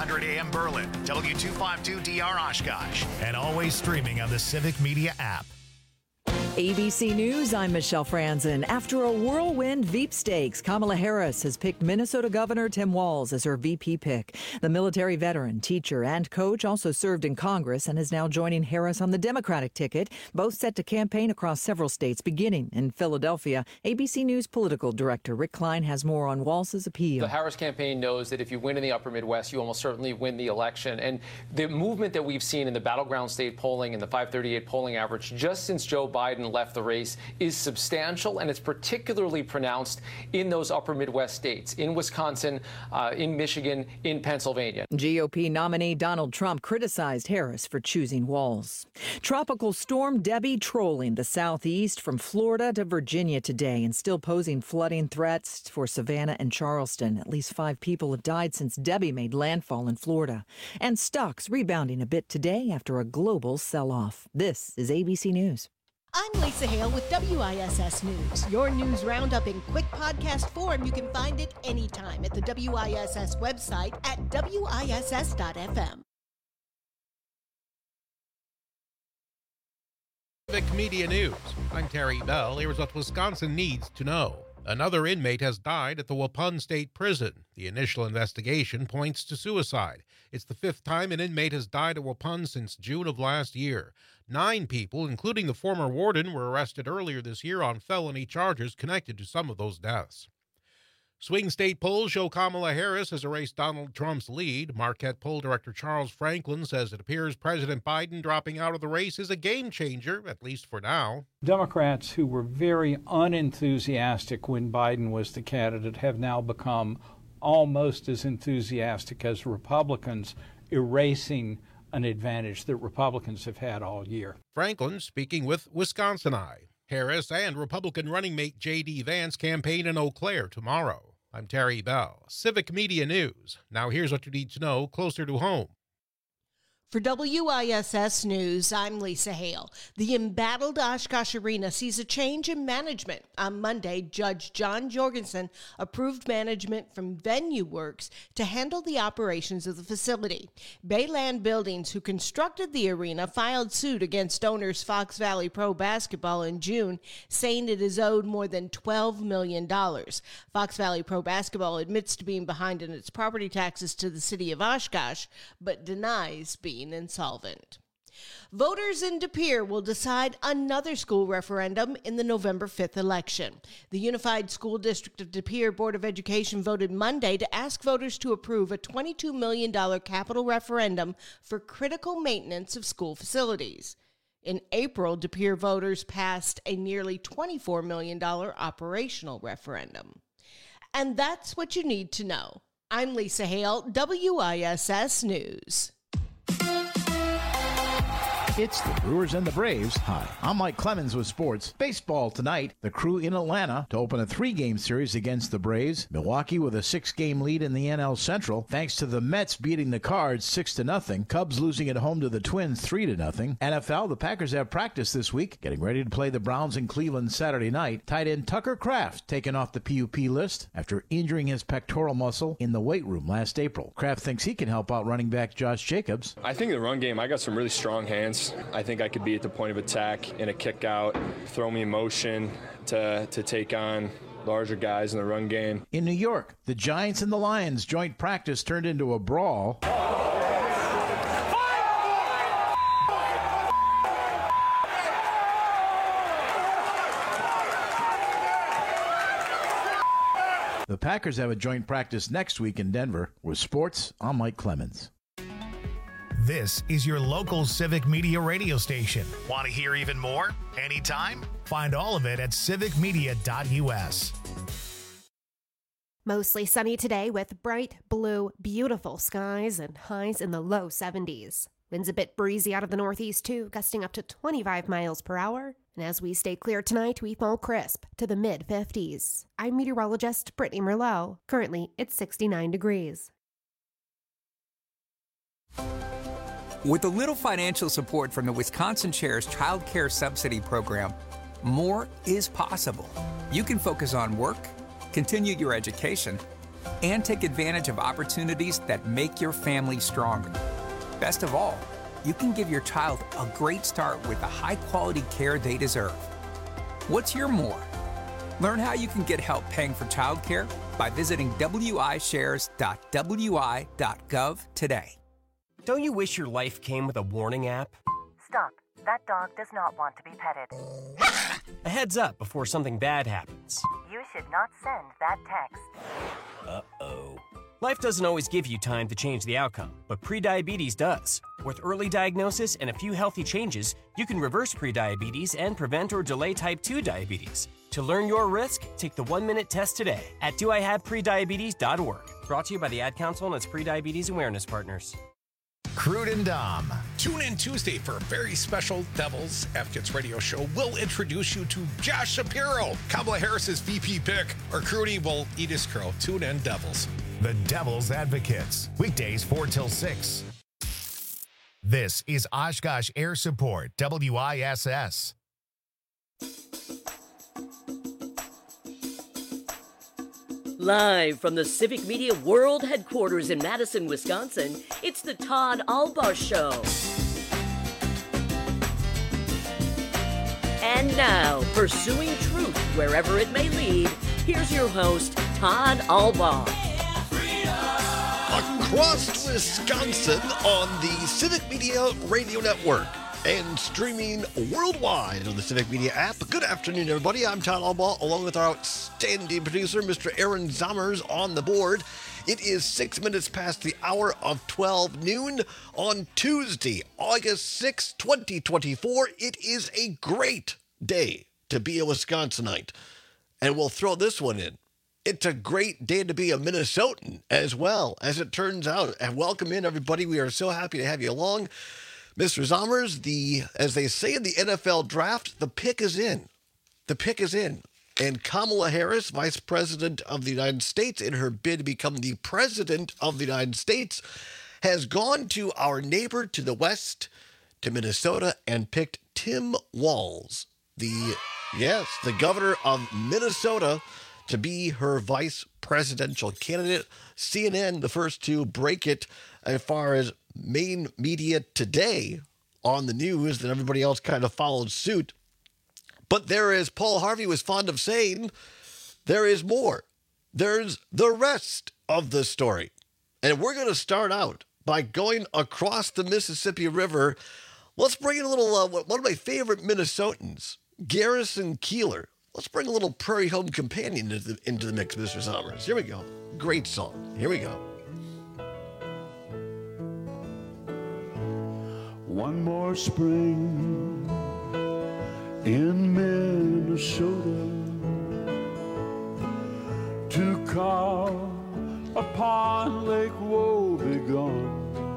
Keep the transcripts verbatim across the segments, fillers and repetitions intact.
hundred A M Berlin, W two fifty-two D R Oshkosh, and always streaming on the Civic Media app. A B C News, I'm Michelle Franzen. After a whirlwind Veep stakes, Kamala Harris has picked Minnesota Governor Tim Walz as her V P pick. The military veteran, teacher, and coach also served in Congress and is now joining Harris on the Democratic ticket, both set to campaign across several states, beginning in Philadelphia. A B C News political director Rick Klein has more on Walz's appeal. The Harris campaign knows that if you win in the upper Midwest, you almost certainly win the election. And the movement that we've seen in the battleground state polling and the five thirty-eight polling average just since Joe Biden left the race is substantial, and it's particularly pronounced in those upper Midwest states, in Wisconsin, uh, in Michigan, in Pennsylvania. G O P nominee Donald Trump criticized Harris for choosing Walz. Tropical storm Debbie trolling the southeast from Florida to Virginia today and still posing flooding threats for Savannah and Charleston. At least five people have died since Debbie made landfall in Florida. And stocks rebounding a bit today after a global sell-off. This is A B C News. I'm Lisa Hale with W I S S News. Your news roundup in quick podcast form. You can find it anytime at the W I S S website at W I S S dot F M. Civic Media News. I'm Terry Bell. Here's what Wisconsin needs to know. Another inmate has died at the Waupun State Prison. The initial investigation points to suicide. It's the fifth time an inmate has died at Waupun since June of last year. Nine people, including the former warden, were arrested earlier this year on felony charges connected to some of those deaths. Swing state polls show Kamala Harris has erased Donald Trump's lead. Marquette poll director Charles Franklin says it appears President Biden dropping out of the race is a game changer, at least for now. Democrats who were very unenthusiastic when Biden was the candidate have now become almost as enthusiastic as Republicans, erasing an advantage that Republicans have had all year. Franklin speaking with Wisconsin Eye. Harris and Republican running mate J D. Vance campaign in Eau Claire tomorrow. I'm Terry Bell, Civic Media News. Now here's what you need to know closer to home. For W I S S News, I'm Lisa Hale. The embattled Oshkosh Arena sees a change in management. On Monday, Judge John Jorgensen approved management from Venue Works to handle the operations of the facility. Bayland Buildings, who constructed the arena, filed suit against owners Fox Valley Pro Basketball in June, saying it is owed more than twelve million dollars. Fox Valley Pro Basketball admits to being behind in its property taxes to the city of Oshkosh, but denies being insolvent. Voters in De Pere will decide another school referendum in the November fifth election. The Unified School District of De Pere Board of Education voted Monday to ask voters to approve a twenty-two million dollars capital referendum for critical maintenance of school facilities. In April, De Pere voters passed a nearly twenty-four million dollars operational referendum. And that's what you need to know. I'm Lisa Hale, W I S S News. It's the Brewers and the Braves. Hi, I'm Mike Clemens with sports. Baseball tonight. The Crew in Atlanta to open a three-game series against the Braves. Milwaukee with a six-game lead in the N L Central, thanks to the Mets beating the Cards six to nothing. Cubs losing at home to the Twins three to nothing. N F L, the Packers have practice this week, getting ready to play the Browns in Cleveland Saturday night. Tight end Tucker Kraft taken off the P U P list after injuring his pectoral muscle in the weight room last April. Kraft thinks he can help out running back Josh Jacobs. I think in the run game, I got some really strong hands. I think I could be at the point of attack in a kick out, throw me in motion to, to take on larger guys in the run game. In New York, the Giants and the Lions joint practice turned into a brawl. The Packers have a joint practice next week in Denver. With sports, I'm Mike Clemens. This is your local Civic Media radio station. Want to hear even more? Anytime? Find all of it at civic media dot U S. Mostly sunny today with bright blue, beautiful skies and highs in the low seventies. Winds a bit breezy out of the northeast too, gusting up to twenty-five miles per hour. And as we stay clear tonight, we fall crisp to the mid fifties. I'm meteorologist Brittany Merlot. Currently, it's sixty-nine degrees. With a little financial support from the Wisconsin Chair's Child Care Subsidy Program, more is possible. You can focus on work, continue your education, and take advantage of opportunities that make your family stronger. Best of all, you can give your child a great start with the high-quality care they deserve. What's your more? Learn how you can get help paying for childcare by visiting w i shares dot w i dot gov today. Don't you wish your life came with a warning app? Stop. That dog does not want to be petted. A heads up before something bad happens. You should not send that text. Uh-oh. Life doesn't always give you time to change the outcome, but prediabetes does. With early diagnosis and a few healthy changes, you can reverse prediabetes and prevent or delay type two diabetes. To learn your risk, take the one-minute test today at do I have prediabetes dot org. Brought to you by the Ad Council and its Prediabetes Awareness Partners. Crude and Dom. Tune in Tuesday for a very special Devils Advocates radio show. We'll introduce you to Josh Shapiro, Kamala Harris's V P pick. Or Crudy will eat his crow. Tune in, Devils. The Devil's Advocates. Weekdays four till six. This is Oshkosh Air Support, W I S S. Live from the Civic Media World Headquarters in Madison, Wisconsin, it's the Todd Albaugh Show. And now, pursuing truth wherever it may lead, here's your host, Todd Albaugh. Across Wisconsin on the Civic Media Radio Network and streaming worldwide on the Civic Media app. Good afternoon, everybody. I'm Todd Albaugh, along with our outstanding producer, Mister Aaron Zommers, on the board. It is six minutes past the hour of twelve noon on Tuesday, August sixth, twenty twenty-four. It is a great day to be a Wisconsinite. And we'll throw this one in. It's a great day to be a Minnesotan as well, as it turns out. And welcome in, everybody. We are so happy to have you along. Mister Zommers, the, as they say in the N F L draft, the pick is in. The pick is in. And Kamala Harris, Vice President of the United States, in her bid to become the President of the United States, has gone to our neighbor to the west, to Minnesota, and picked Tim Walz, the, yes, the governor of Minnesota, to be her vice presidential candidate. C N N, the first to break it as far as main media today on the news, that everybody else kind of followed suit. But there is, Paul Harvey was fond of saying, there is more. There's the rest of the story. And we're going to start out by going across the Mississippi River. Let's bring in a little, uh, one of my favorite Minnesotans, Garrison Keillor. Let's bring a little Prairie Home Companion into the, into the mix, Mister Zommers. Here we go. Great song. Here we go. One more spring in Minnesota to call upon Lake Wobegon,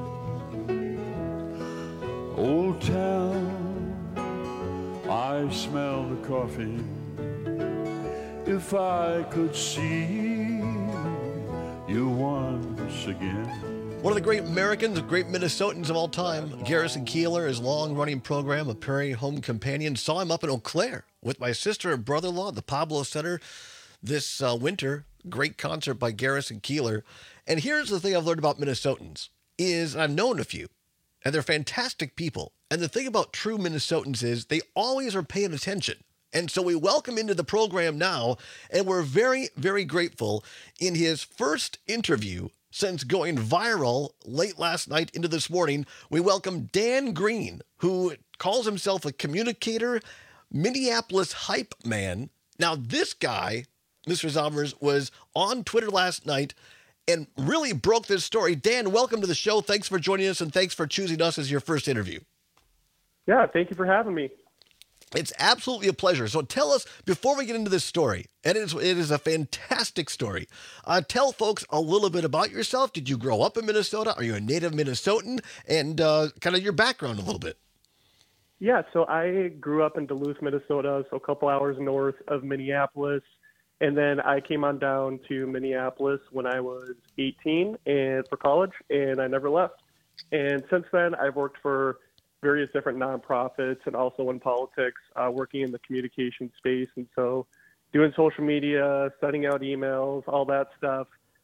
Old Town, I smell the coffee. If I could see you once again. One of the great Americans, great Minnesotans of all time, Garrison Keillor, his long-running program, A Prairie Home Companion, saw him up in Eau Claire with my sister and brother-in-law at the Pablo Center this uh, winter. Great concert by Garrison Keillor. And here's the thing I've learned about Minnesotans, is I've known a few, and they're fantastic people. And the thing about true Minnesotans is they always are paying attention. And so we welcome into the program now, and we're very, very grateful. In his first interview since going viral late last night into this morning, we welcome Dan Green, who calls himself a communicator, Minneapolis hype man. Now, this guy, Mister Zommers, was on Twitter last night and really broke this story. Dan, welcome to the show. Thanks for joining us, and thanks for choosing us as your first interview. Yeah, thank you for having me. It's absolutely a pleasure. So tell us, before we get into this story, and it is, it is a fantastic story, uh, tell folks a little bit about yourself. Did you grow up in Minnesota? Are you a native Minnesotan? And uh, kind of your background a little bit. Yeah, so I grew up in Duluth, Minnesota, so a couple hours north of Minneapolis. And then I came on down to Minneapolis when I was eighteen and for college, and I never left. And since then, I've worked for various different nonprofits and also in politics, uh, working in the communication space. And so doing social media, sending out emails, all that stuff.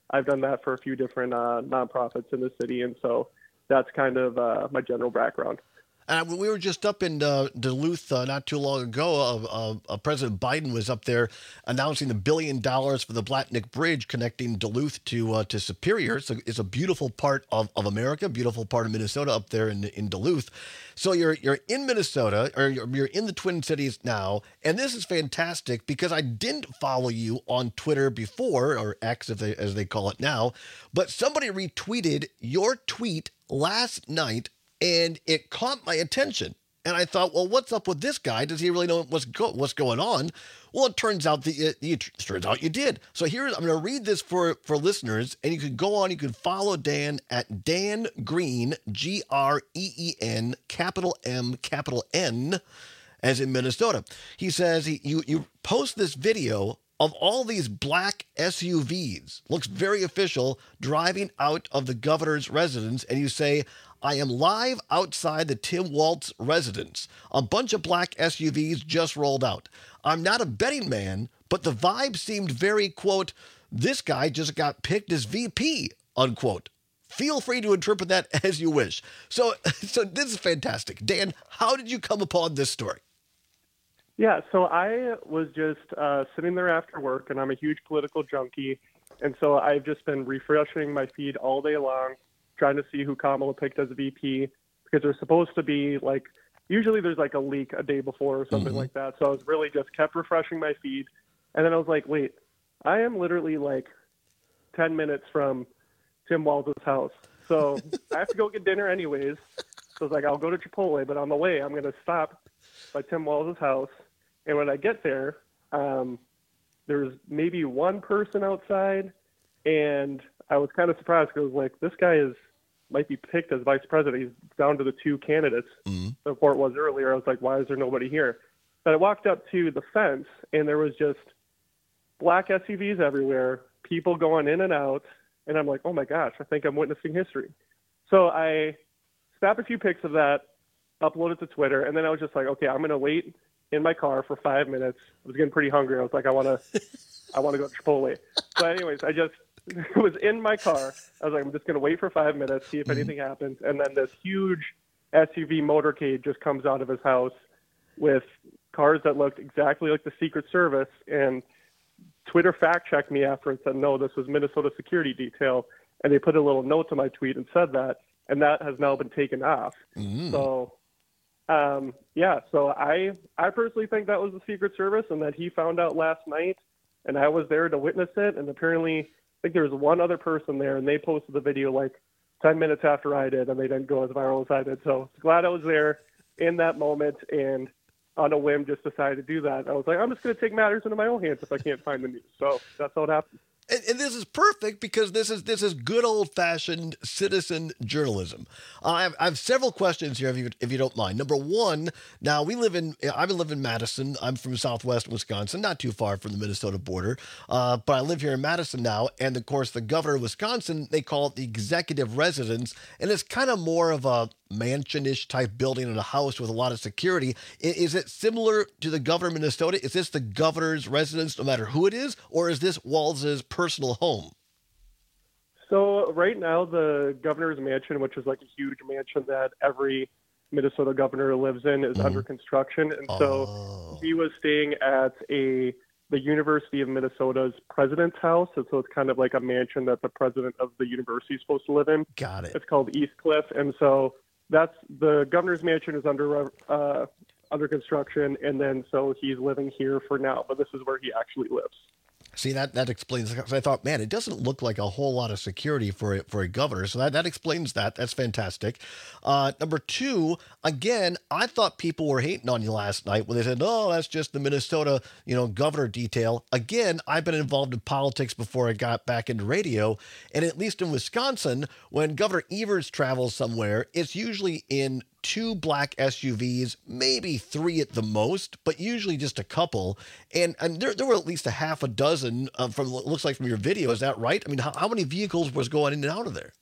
I've done that for a few different uh, nonprofits in the city, and so that's kind of uh, my general background. Uh, we were just up in uh, Duluth uh, not too long ago. Uh, uh, uh, President Biden was up there announcing the billion dollars for the Blatnick Bridge connecting Duluth to uh, to Superior. It's a, it's a beautiful part of, of America, beautiful part of Minnesota up there in in Duluth. So you're you're in Minnesota, or you're, you're in the Twin Cities now, and this is fantastic because I didn't follow you on Twitter before, or X if they, as they call it now, but somebody retweeted your tweet last night. And it caught my attention. And I thought, well, what's up with this guy? Does he really know what's go- what's going on? Well, it turns out that it, it turns out you did. So here, I'm going to read this for, for listeners. And you can go on, you can follow Dan at Dan Green, G R E E N, capital M, capital N, as in Minnesota. He says he, you, you post this video of all these black S U Vs, looks very official, driving out of the governor's residence. And you say, I am live outside the Tim Walz residence. A bunch of black S U Vs just rolled out. I'm not a betting man, but the vibe seemed very, quote, this guy just got picked as V P, unquote. Feel free to interpret that as you wish. So, so this is fantastic. Dan, how did you come upon this story? Yeah, so I was just uh, sitting there after work, and I'm a huge political junkie. And so I've just been refreshing my feed all day long, trying to see who Kamala picked as a V P, because there's supposed to be, like, usually there's like a leak a day before or something mm-hmm. like that. So I was really just kept refreshing my feed. And then I was like, wait, I am literally like ten minutes from Tim Walz's house. So I have to go get dinner anyways. So I was like, I'll go to Chipotle, but on the way, I'm going to stop by Tim Walz's house. And when I get there, um, there's maybe one person outside, and I was kind of surprised because I was like, this guy is might be picked as vice president. He's down to the two candidates. Mm-hmm. The report was earlier. I was like, why is there nobody here? But I walked up to the fence, and there was just black S U Vs everywhere, people going in and out, and I'm like, oh my gosh, I think I'm witnessing history. So I snapped a few pics of that, uploaded to Twitter, and then I was just like, okay, I'm going to wait in my car for five minutes. I was getting pretty hungry. I was like, I want to, I want to go to Chipotle. So anyways, I just was in my car. I was like, I'm just going to wait for five minutes, see if anything happens. And then this huge S U V motorcade just comes out of his house with cars that looked exactly like the Secret Service. And Twitter fact checked me after and said, no, this was Minnesota Security Detail. And they put a little note to my tweet and said that. And that has now been taken off. Mm. So, um, yeah, so I I personally think that was the Secret Service and that he found out last night, and I was there to witness it. And apparently, I think there was one other person there, and they posted the video like ten minutes after I did, and they didn't go as viral as I did. So glad I was there in that moment, and on a whim just decided to do that. I was like, I'm just going to take matters into my own hands if I can't find the news. So that's how it happened. And, and this is perfect because this is this is good old-fashioned citizen journalism. Uh, I, have, I have several questions here, if you if you don't mind. Number one, now we live in I live in Madison. I'm from Southwest Wisconsin, not too far from the Minnesota border, uh, but I live here in Madison now. And of course, the governor of Wisconsin, they call it the executive residence, and it's kind of more of a mansion-ish type building in a house with a lot of security. Is it similar to the governor of Minnesota? Is this the governor's residence, no matter who it is, or is this Walz's personal home? So right now, the governor's mansion, which is like a huge mansion that every Minnesota governor lives in, is mm-hmm. under construction, and oh. so he was staying at a the University of Minnesota's president's house, and so it's kind of like a mansion that the president of the university is supposed to live in. Got it. It's called East Cliff, and so that's the governor's mansion is under uh, under construction, and then so he's living here for now. But this is where he actually lives. See, that that explains. I thought, man, it doesn't look like a whole lot of security for a, for a governor. So that, that explains that. That's fantastic. Uh, number two, again, I thought people were hating on you last night when they said, "Oh, that's just the Minnesota, you know, governor detail." Again, I've been involved in politics before I got back into radio, and at least in Wisconsin, when Governor Evers travels somewhere, it's usually in two black S U Vs, maybe three at the most, but usually just a couple. And and there, there were at least a half a dozen uh, from what looks like from your video. Is that right? I mean, how, how many vehicles was going in and out of there?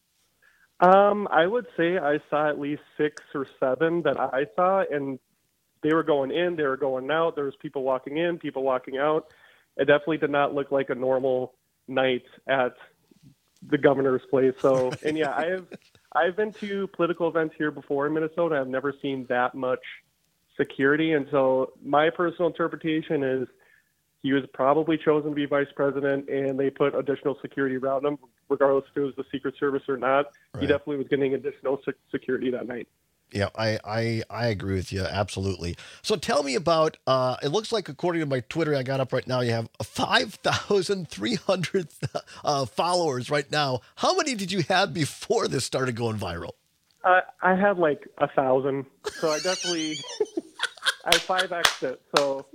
Um, I would say I saw at least six or seven that I saw, and they were going in, they were going out. There was people walking in, people walking out. It definitely did not look like a normal night at the governor's place. So, and yeah, I have I've been to political events here before in Minnesota. I've never seen that much security, and so my personal interpretation is he was probably chosen to be vice president, and they put additional security around him, regardless if it was the Secret Service or not. Right. He definitely was getting additional sec- security that night. Yeah, I, I I agree with you, absolutely. So tell me about, uh, it looks like according to my Twitter I got up right now, you have five thousand three hundred uh, followers right now. How many did you have before this started going viral? Uh, I had like a thousand, so I definitely, I five X'd it, so...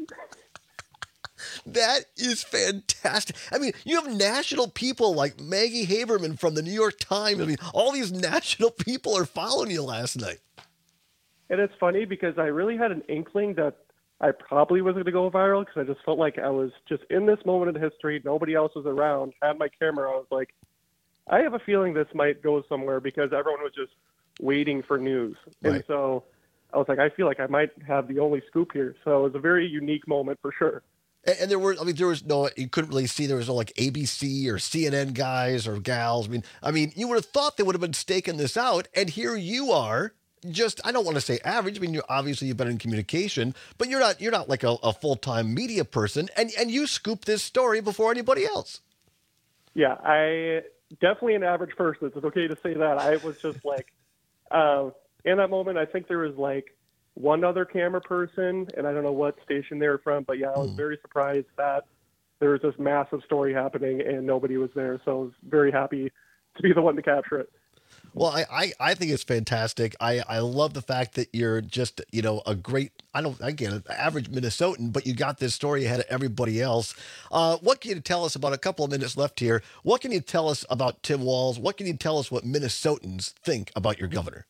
That is fantastic. I mean, you have national people like Maggie Haberman from the New York Times. I mean, all these national people are following you last night. And it's funny because I really had an inkling that I probably was going to go viral because I just felt like I was just in this moment in history. Nobody else was around. Had my camera. I was like, I have a feeling this might go somewhere because everyone was just waiting for news. Right. And so I was like, I feel like I might have the only scoop here. So it was a very unique moment for sure. And, and there were, I mean, there was no, you couldn't really see, there was no like A B C or C N N guys or gals. I mean, I mean, you would have thought they would have been staking this out. And here you are, just, I don't want to say average. I mean, you're obviously you've been in communication, but you're not, you're not like a, a full-time media person. And, and you scooped this story before anybody else. Yeah, I definitely an average person. It's okay to say that. I was just like, uh, in that moment, I think there was like one other camera person, and I don't know what station they were from, but yeah, I was very surprised that there was this massive story happening and nobody was there. So I was very happy to be the one to capture it. Well, I, I, I think it's fantastic. I, I love the fact that you're just, you know, a great, I don't, again, an average Minnesotan, but you got this story ahead of everybody else. Uh, what can you tell us about a couple of minutes left here? What can you tell us about Tim Walz? What can you tell us what Minnesotans think about your governor?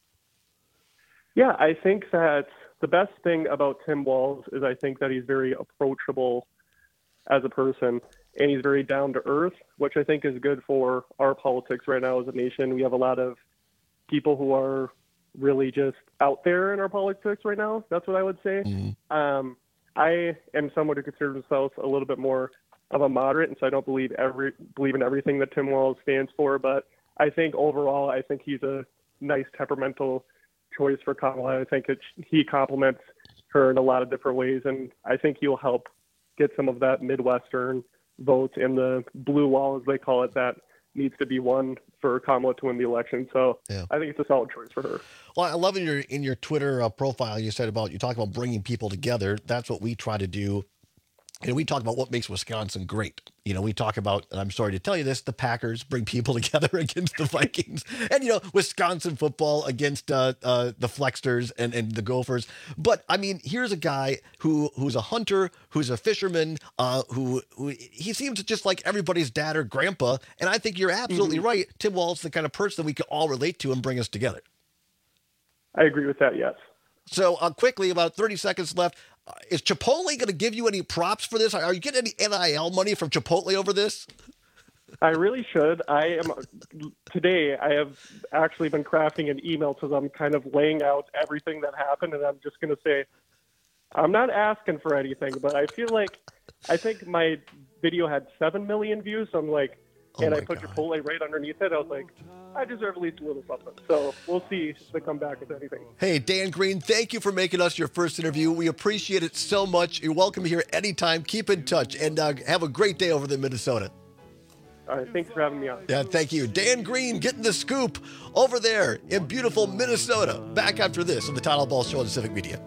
Yeah, I think that the best thing about Tim Walz is I think that he's very approachable as a person, and he's very down to earth, which I think is good for our politics right now as a nation. We have a lot of people who are really just out there in our politics right now. That's what I would say. Mm-hmm. Um, I am someone who considers himself a little bit more of a moderate, and so I don't believe every believe in everything that Tim Walz stands for. But I think overall, I think he's a nice temperamental choice for Kamala. I think it, he complements her in a lot of different ways, and I think he'll help get some of that Midwestern vote in the blue wall, as they call it, that needs to be won for Kamala to win the election. So yeah. I think it's a solid choice for her. Well, I love in your in your Twitter uh, profile, you said about, you talk about bringing people together. That's what we try to do. And we talk about what makes Wisconsin great. You know, we talk about, and I'm sorry to tell you this, the Packers bring people together against the Vikings, and, you know, Wisconsin football against uh, uh, the Flexters and, and the Gophers. But I mean, here's a guy who who's a hunter, who's a fisherman, uh, who, who he seems just like everybody's dad or grandpa. And I think you're absolutely mm-hmm. right. Tim Walz is the kind of person that we can all relate to and bring us together. I agree with that. Yes. So uh, quickly, about thirty seconds left. Uh, is Chipotle going to give you any props for this? Are you getting any N I L money from Chipotle over this? I really should. I am today. I have actually been crafting an email to them, kind of laying out everything that happened, and I'm just going to say, I'm not asking for anything, but I feel like I think my video had seven million views. So I'm like, oh and I put God. Chipotle right underneath it. I was like, I deserve at least a little something. So we'll see if they come back with anything. Hey, Dan Green, thank you for making us your first interview. We appreciate it so much. You're welcome here anytime. Keep in touch, and uh, have a great day over there in Minnesota. All right, thanks for having me on. Yeah, thank you. Dan Green getting the scoop over there in beautiful Minnesota. Back after this on the Todd Albaugh Show on the Civic Media.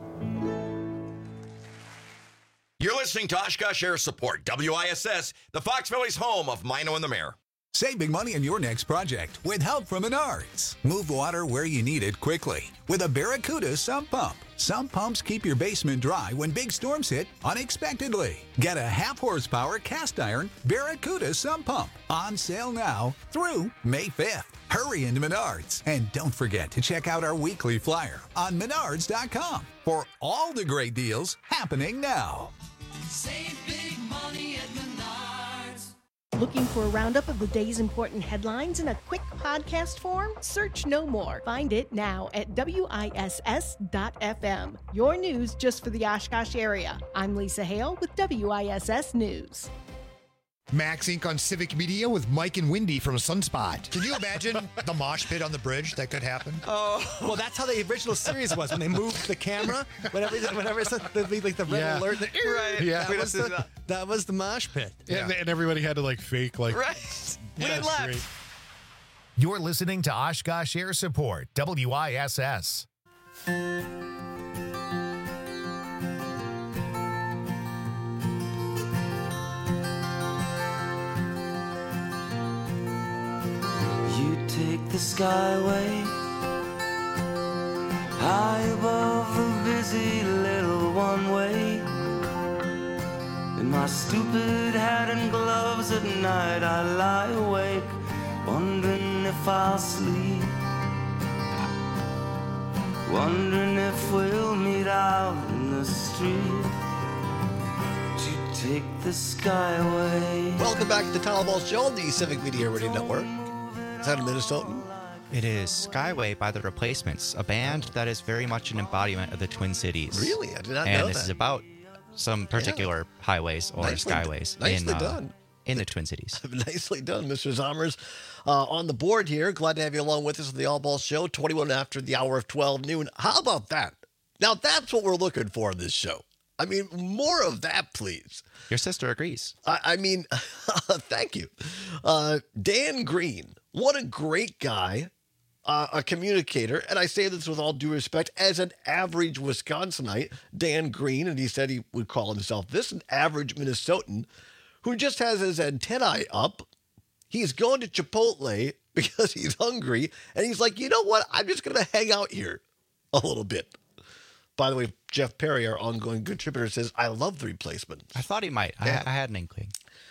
You're listening to Oshkosh Air Support, W I S S, the Fox Valley's home of Mino and the Mayor. Save big money on your next project with help from Menards. Move water where you need it quickly with a Barracuda sump pump. Sump pumps keep your basement dry when big storms hit unexpectedly. Get a half horsepower cast iron Barracuda sump pump on sale now through May fifth. Hurry into Menards, and don't forget to check out our weekly flyer on menards dot com for all the great deals happening now. Save big money at Menards. Looking for a roundup of the day's important headlines in a quick podcast form? Search no more. Find it now at W I S S dot F M. Your news just for the Oshkosh area. I'm Lisa Hale with W I S S News. Max Incorporated on Civic Media with Mike and Wendy from Sunspot. Can you imagine the mosh pit on the bridge that could happen? Oh, well, that's how the original series was when they moved the camera. Whenever, whenever it's the, the, like the red Yeah. alert, the, Right. Yeah. that, was the, that was the mosh pit. And, and everybody had to like fake like. Right. We That's left. great. You're listening to Oshkosh Air Support, W I S S. You take the skyway high above the busy little one-way. In my stupid hat and gloves at night I lie awake, wondering if I'll sleep, wondering if we'll meet out in the street to take the skyway. Welcome back to the Tom Ball Show on the Civic Media Radio Network. Is that a Minnesotan? It is Skyway by The Replacements, a band that is very much an embodiment of the Twin Cities. Really? I did not and know this that. is about some particular highways or Nicely- skyways nicely in, uh, done. in the Twin Cities. Nicely done, Mister Zommers. Uh, on the board here, glad to have you along with us on the All Ball Show, twenty-one after the hour of twelve noon. How about that? Now, that's what we're looking for in this show. I mean, more of that, please. Your sister agrees. I, I mean, thank you. Uh, Dan Green, what a great guy, uh, a communicator. And I say this with all due respect, as an average Wisconsinite, Dan Green, and he said he would call himself this, an average Minnesotan, who just has his antennae up. He's going to Chipotle because he's hungry. And he's like, you know what? I'm just going to hang out here a little bit. By the way, Jeff Perry, our ongoing contributor, says, I love the replacement. I thought he might. Yeah. I, I had an inkling.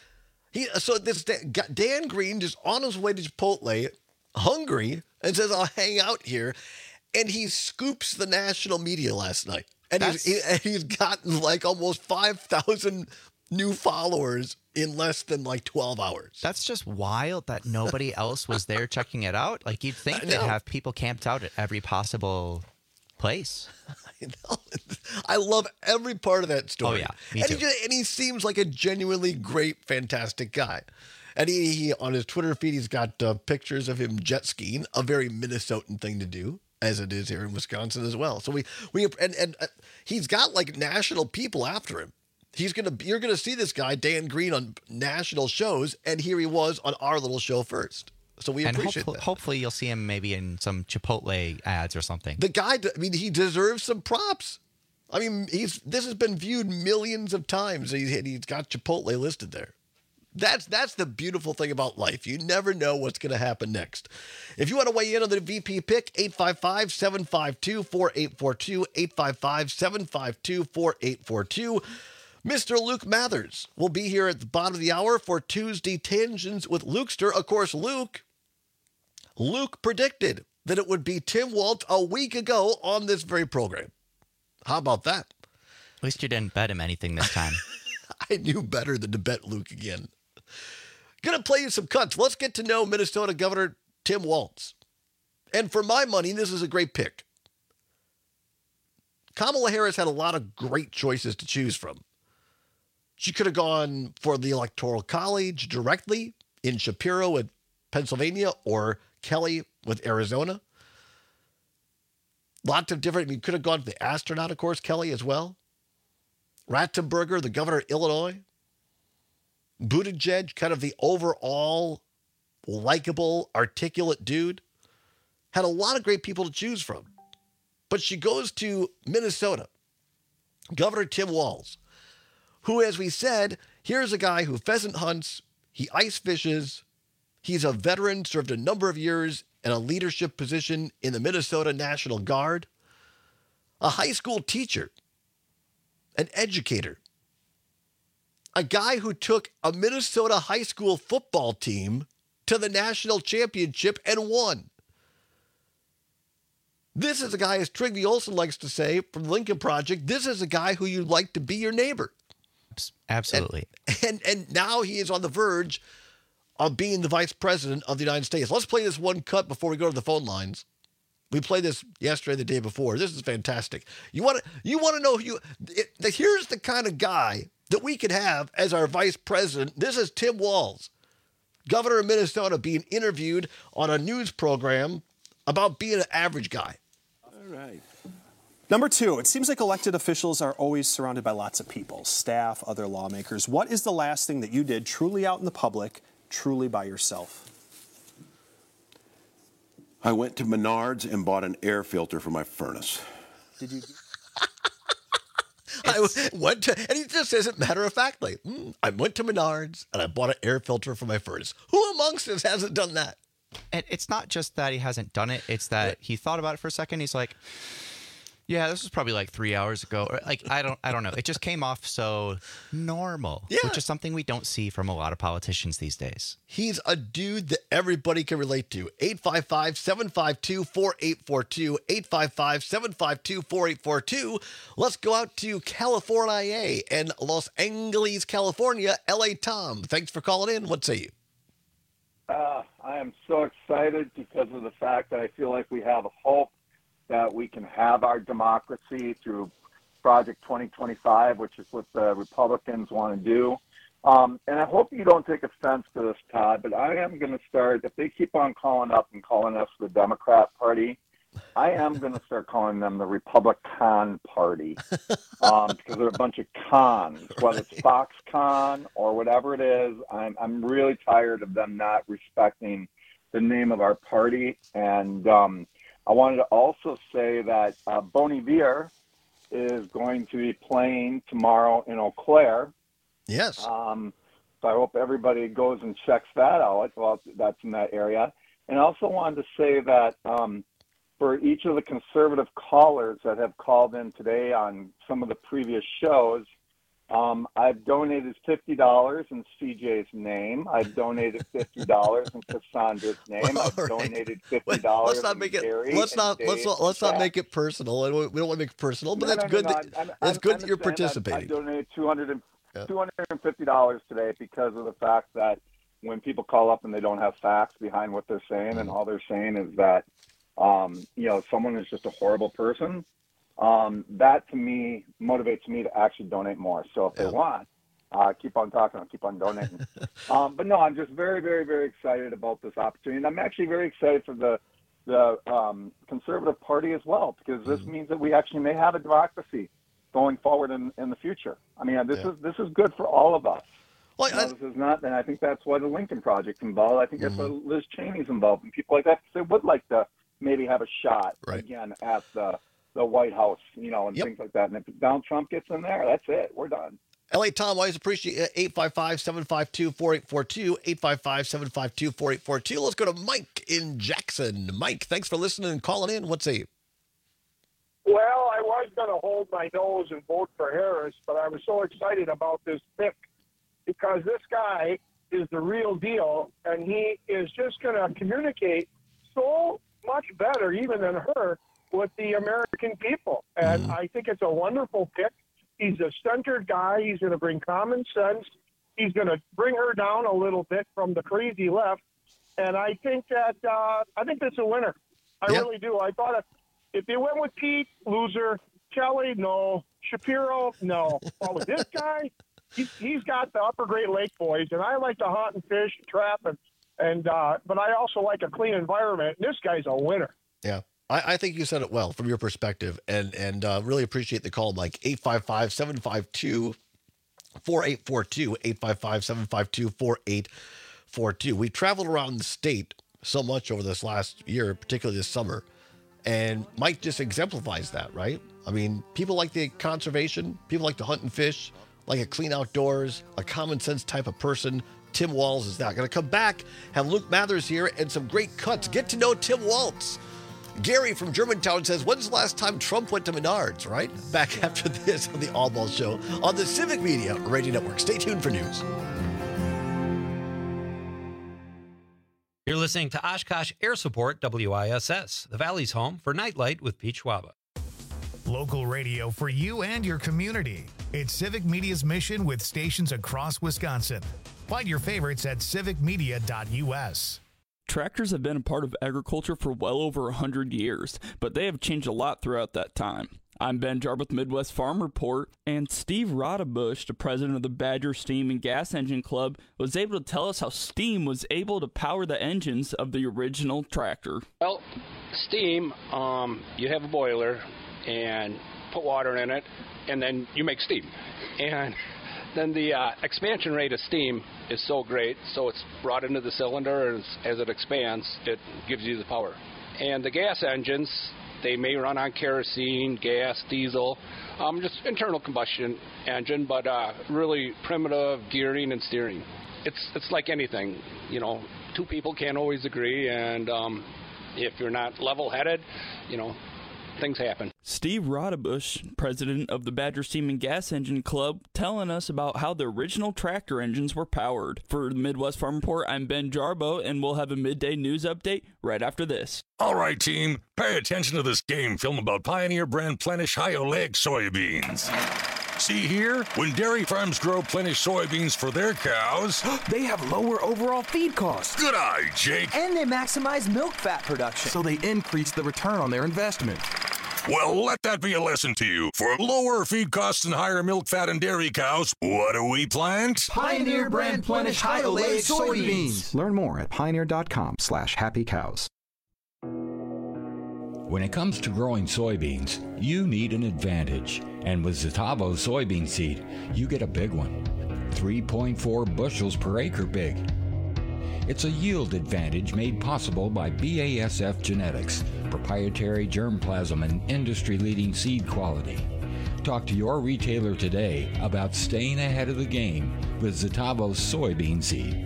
He So this Dan, Dan Green just on his way to Chipotle, hungry, and says, I'll hang out here. And he scoops the national media last night. And he's, he, and he's gotten like almost five thousand new followers in less than like twelve hours. That's just wild that nobody else was there checking it out. Like, you'd think I they'd know. have people camped out at every possible place. I know. I love every part of that story. Oh, yeah. Me and too. He just, and he seems like a genuinely great, fantastic guy. And he, he on his Twitter feed, he's got uh, pictures of him jet skiing, a very Minnesotan thing to do, as it is here in Wisconsin as well. So we we and and uh, he's got like national people after him. He's gonna you're gonna see this guy Dan Green on national shows, and here he was on our little show first. So we and appreciate hopefully, that. hopefully you'll see him maybe in some Chipotle ads or something. The guy, I mean, he deserves some props. I mean, he's this has been viewed millions of times. He's he's got Chipotle listed there. That's that's the beautiful thing about life. You never know what's going to happen next. If you want to weigh in on the V P pick, eight five five, seven five two, four eight four two, eight five five, seven five two, four eight four two. Mister Luke Mathers will be here at the bottom of the hour for Tuesday Tangents with Lukester. Of course, Luke, Luke predicted that it would be Tim Waltz a week ago on this very program. How about that? At least you didn't bet him anything this time. I knew better than to bet Luke again. Gonna play you some cuts. Let's get to know Minnesota Governor Tim Waltz. And for my money, this is a great pick. Kamala Harris had a lot of great choices to choose from. She could have gone for the Electoral College directly in Shapiro with Pennsylvania or Kelly with Arizona. Lots of different, I mean, could have gone to the astronaut, of course, Kelly as well. Ratzenberger, the governor of Illinois. Buttigieg, kind of the overall likable, articulate dude. Had a lot of great people to choose from. But she goes to Minnesota. Governor Tim Walz, who, as we said, here's a guy who pheasant hunts, he ice fishes, he's a veteran, served a number of years in a leadership position in the Minnesota National Guard, a high school teacher, an educator, a guy who took a Minnesota high school football team to the national championship and won. This is a guy, as Trygve Olsen likes to say from the Lincoln Project, this is a guy who you'd like to be your neighbor. Absolutely. And, and, and now he is on the verge of being the vice president of the United States. Let's play this one cut before we go to the phone lines. We played this yesterday, the day before. This is fantastic. You want to you want to know who you it, the, here's the kind of guy that we could have as our vice president. This is Tim Walz, governor of Minnesota, being interviewed on a news program about being an average guy. All right. Number two, it seems like elected officials are always surrounded by lots of people, staff, other lawmakers. What is the last thing that you did truly out in the public, truly by yourself? I went to Menards and bought an air filter for my furnace. Did you? I went to, and he just says it matter-of-factly. Mm, I went to Menards and I bought an air filter for my furnace. Who amongst us hasn't done that? And it's not just that he hasn't done it. It's that he thought about it for a second. He's like, yeah, this was probably like three hours ago. Or like, I don't, I don't know. It just came off so normal, yeah. which is something we don't see from a lot of politicians these days. He's a dude that everybody can relate to. eight five five, seven five two, four eight four two, eight five five, seven five two, four eight four two. Let's go out to California and Los Angeles, California. L A Tom, thanks for calling in. What say you? Uh, I am so excited because of the fact that I feel like we have hope that we can have our democracy through Project twenty twenty-five, which is what the Republicans want to do. Um, and I hope you don't take offense to this, Todd, but I am going to start, if they keep on calling up and calling us the Democrat Party, I am going to start calling them the Republican Party um, because they're a bunch of cons, whether it's Foxconn or whatever it is. I'm, I'm really tired of them not respecting the name of our party. And um, I wanted to also say that uh, Bon Iver is going to be playing tomorrow in Eau Claire. Yes. Um, so I hope everybody goes and checks that out. Well, that's in that area. And I also wanted to say that um, for each of the conservative callers that have called in today on some of the previous shows, um, I've donated fifty dollars in C J's name. I've donated fifty dollars in Cassandra's name. I've right. donated fifty dollars. Let's not make it. Gary Let's not. Dave Let's not. Let's not make it personal. We don't want to make it personal, but no, that's no, good. No, no, that, I'm, that's I'm, good I'm that you're participating. That I donated two hundred and yeah. two hundred and fifty dollars today because of the fact that when people call up and they don't have facts behind what they're saying, mm. and all they're saying is that um, you know someone is just a horrible person. Um, that to me motivates me to actually donate more. So if yeah. they want, uh, keep on talking, I'll keep on donating. um, but no, I'm just very, very, very excited about this opportunity. And I'm actually very excited for the, the um, Conservative Party as well, because this mm-hmm. means that we actually may have a democracy going forward in, in the future. I mean, this yeah. is, this is good for all of us. Well, you know, I, this is not, and I think that's why the Lincoln Project's involved. I think that's mm-hmm. why Liz Cheney's involved, and people like that, they would like to maybe have a shot right. again at the, the White House, you know, and yep. things like that. And if Donald Trump gets in there, that's it. We're done. L A Tom, always appreciate it. eight five five, seven five two, four eight four two, eight five five, seven five two, four eight four two. Let's go to Mike in Jackson. Mike, thanks for listening and calling in. What say you? Well, I was going to hold my nose and vote for Harris, but I was so excited about this pick because this guy is the real deal, and he is just going to communicate so much better even than her with the American people. And mm-hmm. I think it's a wonderful pick. He's a centered guy. He's going to bring common sense. He's going to bring her down a little bit from the crazy left. And I think that uh, I think that's a winner. I yep. really do. I thought if, if they went with Pete, loser. Kelly, no. Shapiro, no. Well, with this guy, he's, he's got the Upper Great Lake boys, and I like to hunt and fish and trap, and, and uh, but I also like a clean environment. This guy's a winner. Yeah. I, I think you said it well from your perspective, and and uh, really appreciate the call, Mike. eight five five, seven five two, four eight four two, eight five five, seven five two, four eight four two. We traveled around the state so much over this last year, particularly this summer, and Mike just exemplifies that, right? I mean, people like the conservation, people like to hunt and fish, like a clean outdoors, a common sense type of person. Tim Walz is that. Going to come back, have Luke Mathers here, and some great cuts. Get to know Tim Walz. Gary from Germantown says, when's the last time Trump went to Menards, right? Back after this on the Allball Show on the Civic Media Radio Network. Stay tuned for news. You're listening to Oshkosh Air Support W I S S, the Valley's home for Nightlight with Pete Schwaba. Local radio for you and your community. It's Civic Media's mission with stations across Wisconsin. Find your favorites at civic media dot U S. Tractors have been a part of agriculture for well over one hundred years, but they have changed a lot throughout that time. I'm Ben Jarb with Midwest Farm Report, and Steve Rodebush, the president of the Badger Steam and Gas Engine Club, was able to tell us how steam was able to power the engines of the original tractor. Well, steam, um, you have a boiler and put water in it, and then you make steam. And then the uh, expansion rate of steam is so great, so it's brought into the cylinder, and as it expands, it gives you the power. And the gas engines, they may run on kerosene, gas, diesel, um, just internal combustion engine, but uh, really primitive gearing and steering. It's it's like anything, you know, two people can't always agree, and um, if you're not level-headed, you know, things happen. Steve Rodebush, president of the Badger Steam and Gas Engine Club, telling us about how the original tractor engines were powered. For the Midwest Farm Report, I'm Ben Jarbo, and we'll have a midday news update right after this. All right, team, pay attention to this game film about Pioneer brand Plenish high oleic soybeans. See here? When dairy farms grow Plenish soybeans for their cows, they have lower overall feed costs. Good eye, Jake. And they maximize milk fat production, so they increase the return on their investment. Well, let that be a lesson to you. For lower feed costs and higher milk fat in dairy cows, what do we plant? Pioneer brand Plenish high oleic soybeans. Learn more at pioneer.com slash happy cows. When it comes to growing soybeans, you need an advantage. And with Zetavo soybean seed, you get a big one. three point four bushels per acre big. It's a yield advantage made possible by B A S F genetics, proprietary germplasm, and industry-leading seed quality. Talk to your retailer today about staying ahead of the game with Zetavo soybean seed.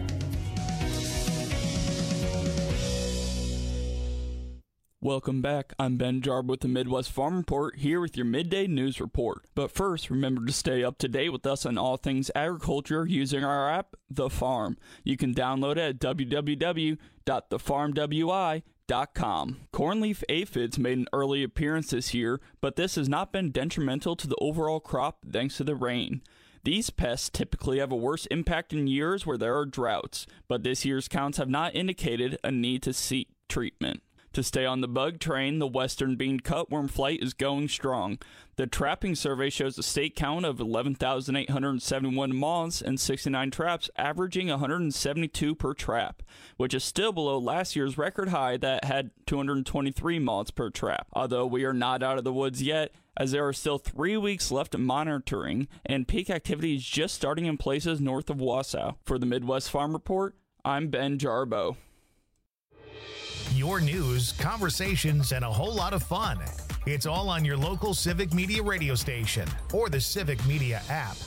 Welcome back. I'm Ben Jarb with the Midwest Farm Report, here with your midday news report. But first, remember to stay up to date with us on all things agriculture using our app, The Farm. You can download it at w w w dot the farm w i dot com. Cornleaf aphids made an early appearance this year, but this has not been detrimental to the overall crop thanks to the rain. These pests typically have a worse impact in years where there are droughts, but this year's counts have not indicated a need to seek treatment. To stay on the bug train, the western bean cutworm flight is going strong. The trapping survey shows a state count of eleven thousand eight hundred seventy-one moths and sixty-nine traps, averaging one hundred seventy-two per trap, which is still below last year's record high that had two hundred twenty-three moths per trap. Although we are not out of the woods yet, as there are still three weeks left of monitoring, and peak activity is just starting in places north of Wausau. For the Midwest Farm Report, I'm Ben Jarbo. Your news, conversations, and a whole lot of fun. It's all on your local Civic Media radio station or the Civic Media app.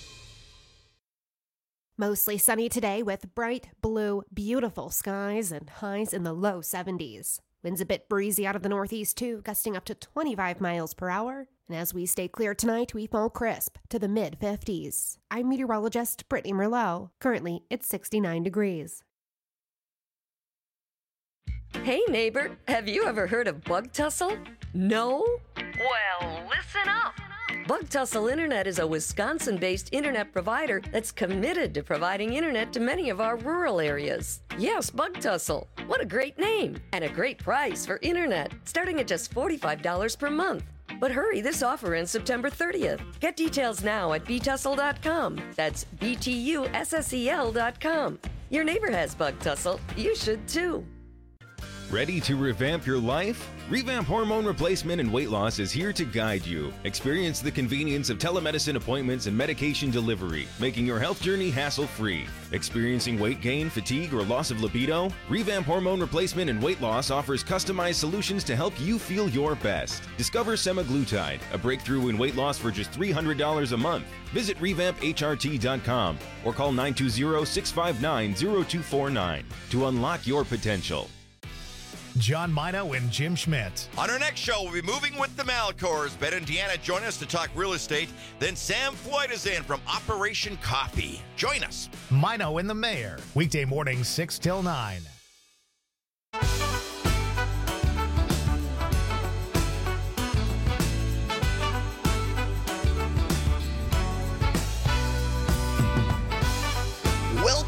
Mostly sunny today with bright blue, beautiful skies and highs in the low seventies. Winds a bit breezy out of the northeast too, gusting up to twenty-five miles per hour. And as we stay clear tonight, we fall crisp to the mid fifties. I'm meteorologist Brittany Merlot. Currently, it's sixty-nine degrees. Hey neighbor, have you ever heard of Bug Tussle? No? Well, listen up. Bug Tussle Internet is a Wisconsin-based internet provider that's committed to providing internet to many of our rural areas. Yes, Bug Tussle. What a great name and a great price for internet, starting at just forty-five dollars per month. But hurry, this offer ends September thirtieth. Get details now at b tussle dot com. That's B T U S S E L dot com. Your neighbor has Bug Tussle. You should too. Ready to revamp your life? Revamp Hormone Replacement and Weight Loss is here to guide you. Experience the convenience of telemedicine appointments and medication delivery, making your health journey hassle-free. Experiencing weight gain, fatigue, or loss of libido? Revamp Hormone Replacement and Weight Loss offers customized solutions to help you feel your best. Discover semaglutide, a breakthrough in weight loss for just three hundred dollars a month. Visit revamp h r t dot com or call nine two zero, six five nine, zero two four nine to unlock your potential. John Mino and Jim Schmidt. On our next show, we'll be moving with the Malcors. Ben and Deanna join us to talk real estate. Then Sam Floyd is in from Operation Coffee. Join us. Mino and the Mayor. Weekday mornings, six till nine.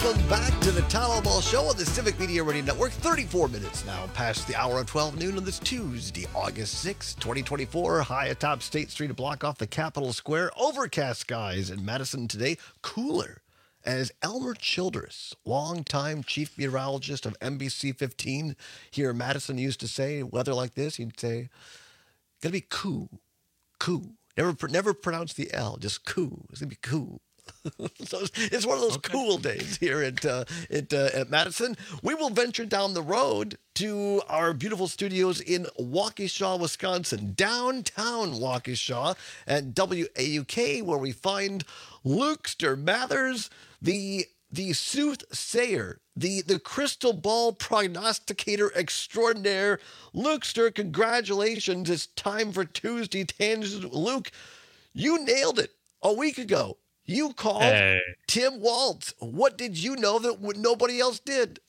welcome back to the Tom Ball Show on the Civic Media Radio Network. thirty-four minutes now past the hour of twelve noon on this Tuesday, August sixth, twenty twenty-four. High atop State Street to block off the Capitol Square. Overcast skies in Madison today. Cooler as Elmer Childress, longtime chief meteorologist of N B C fifteen here in Madison, used to say, weather like this, he'd say, gonna be cool, cool. Never, never pronounce the L, just cool. It's gonna be cool. So it's one of those okay. cool days here at, uh, at, uh, at Madison. We will venture down the road to our beautiful studios in Waukesha, Wisconsin, downtown Waukesha at W A U K, where we find Lukester Mathers, the the soothsayer, the, the crystal ball prognosticator extraordinaire. Lukester, congratulations. It's time for Tuesday Tangents. Luke, you nailed it a week ago. You called hey. Tim Walz. What did you know that nobody else did?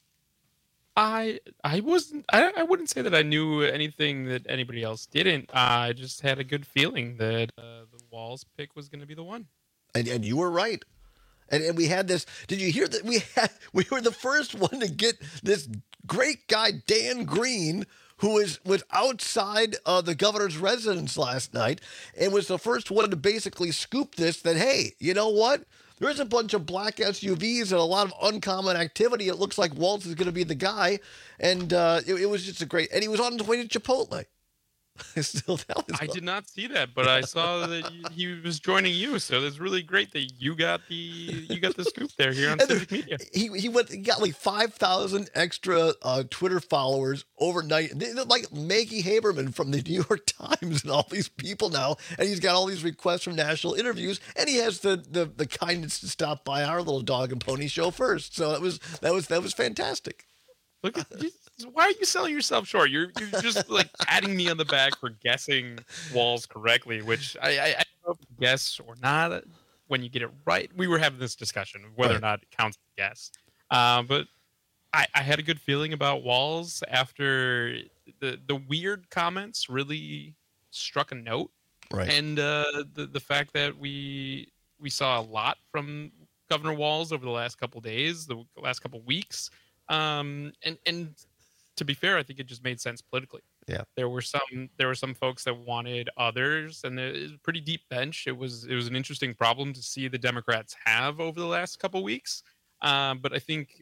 I I wasn't. I, I wouldn't say that I knew anything that anybody else didn't. I just had a good feeling that uh, the Walz pick was going to be the one. And and you were right. And and we had this. Did you hear that we had? We were the first one to get this great guy Dan Green, who was, was outside uh, the governor's residence last night and was the first one to basically scoop this, that, hey, you know what? There's a bunch of black S U Vs and a lot of uncommon activity. It looks like Walz is going to be the guy. And uh, it, it was just a great... And he was on his way to Chipotle. Still, that was I did not see that, but I saw that he was joining you, so it's really great that you got the you got the scoop there here on Civic Media. He he went he got like five thousand extra uh, Twitter followers overnight. They're like Maggie Haberman from the New York Times and all these people now, and he's got all these requests from national interviews, and he has the the, the kindness to stop by our little dog and pony show first. So that was that was that was fantastic. Look at you. Why are you selling yourself short? You're you're just like patting me on the back for guessing Walz correctly, which I, I, I don't know if you guess or not when you get it right. We were having this discussion of whether right. or not it counts as a guess. Uh, but I, I had a good feeling about Walz after the the weird comments really struck a note. Right. And uh, the the fact that we we saw a lot from Governor Walz over the last couple of days, the last couple of weeks. Um, and and to be fair, I think it just made sense politically. Yeah, there were some there were some folks that wanted others, and it was a pretty deep bench. It was it was an interesting problem to see the Democrats have over the last couple weeks. Um, but I think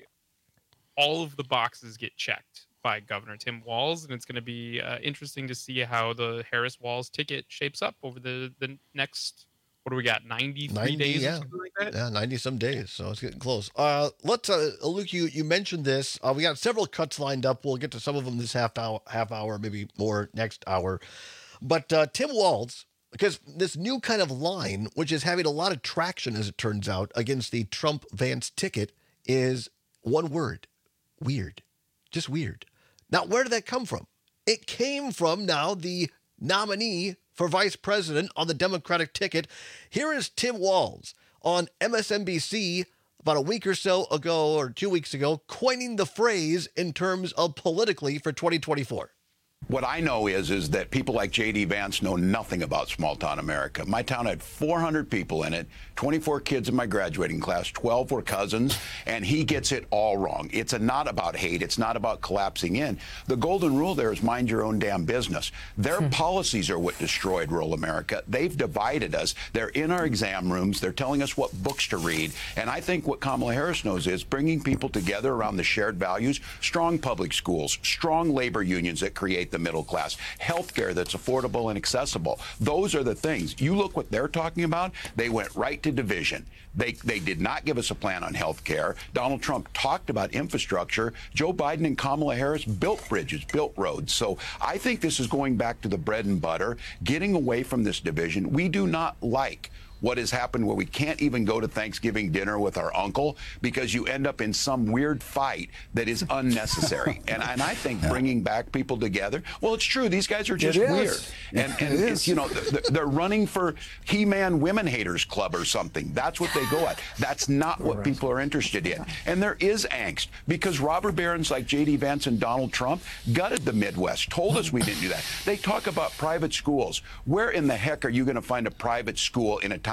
all of the boxes get checked by Governor Tim Walz, and it's going to be uh, interesting to see how the Harris-Walz ticket shapes up over the the next. What do we got? ninety-three ninety, days yeah. or something like that? Yeah, ninety some days. So it's getting close. Uh, let's, uh, Luke, you, you mentioned this. Uh, we got several cuts lined up. We'll get to some of them this half hour, half hour, maybe more next hour. But uh, Tim Walz, because this new kind of line, which is having a lot of traction, as it turns out, against the Trump-Vance ticket, is one word: weird. Just weird. Now, where did that come from? It came from now the nominee for vice president on the Democratic ticket. Here is Tim Walz on M S N B C about a week or so ago, or two weeks ago, coining the phrase in terms of politically for twenty twenty-four. What I know is is that people like J D Vance know nothing about small-town America. My town had four hundred people in it, twenty-four kids in my graduating class, twelve were cousins, and he gets it all wrong. It's a, not about hate. It's not about collapsing in. The golden rule there is mind your own damn business. Their policies are what destroyed rural America. They've divided us. They're in our exam rooms. They're telling us what books to read. And I think what Kamala Harris knows is bringing people together around the shared values, strong public schools, strong labor unions that create the middle class, healthcare that's affordable and accessible. Those are the things. You look what they're talking about. They went right to division. They they did not give us a plan on healthcare. Donald Trump talked about infrastructure. Joe Biden and Kamala Harris built bridges, built roads. So I think this is going back to the bread and butter, getting away from this division. We do not like what has happened where we can't even go to Thanksgiving dinner with our uncle because you end up in some weird fight that is unnecessary. and, and I think yeah. bringing back people together, well, it's true. These guys are just weird. And, and it it's, you know, they're running for He-Man Women Haters Club or something. That's what they go at. That's not what right. people are interested in. And there is angst because robber barons like J D Vance and Donald Trump gutted the Midwest, told us we didn't do that. They talk about private schools. Where in the heck are you going to find a private school in a town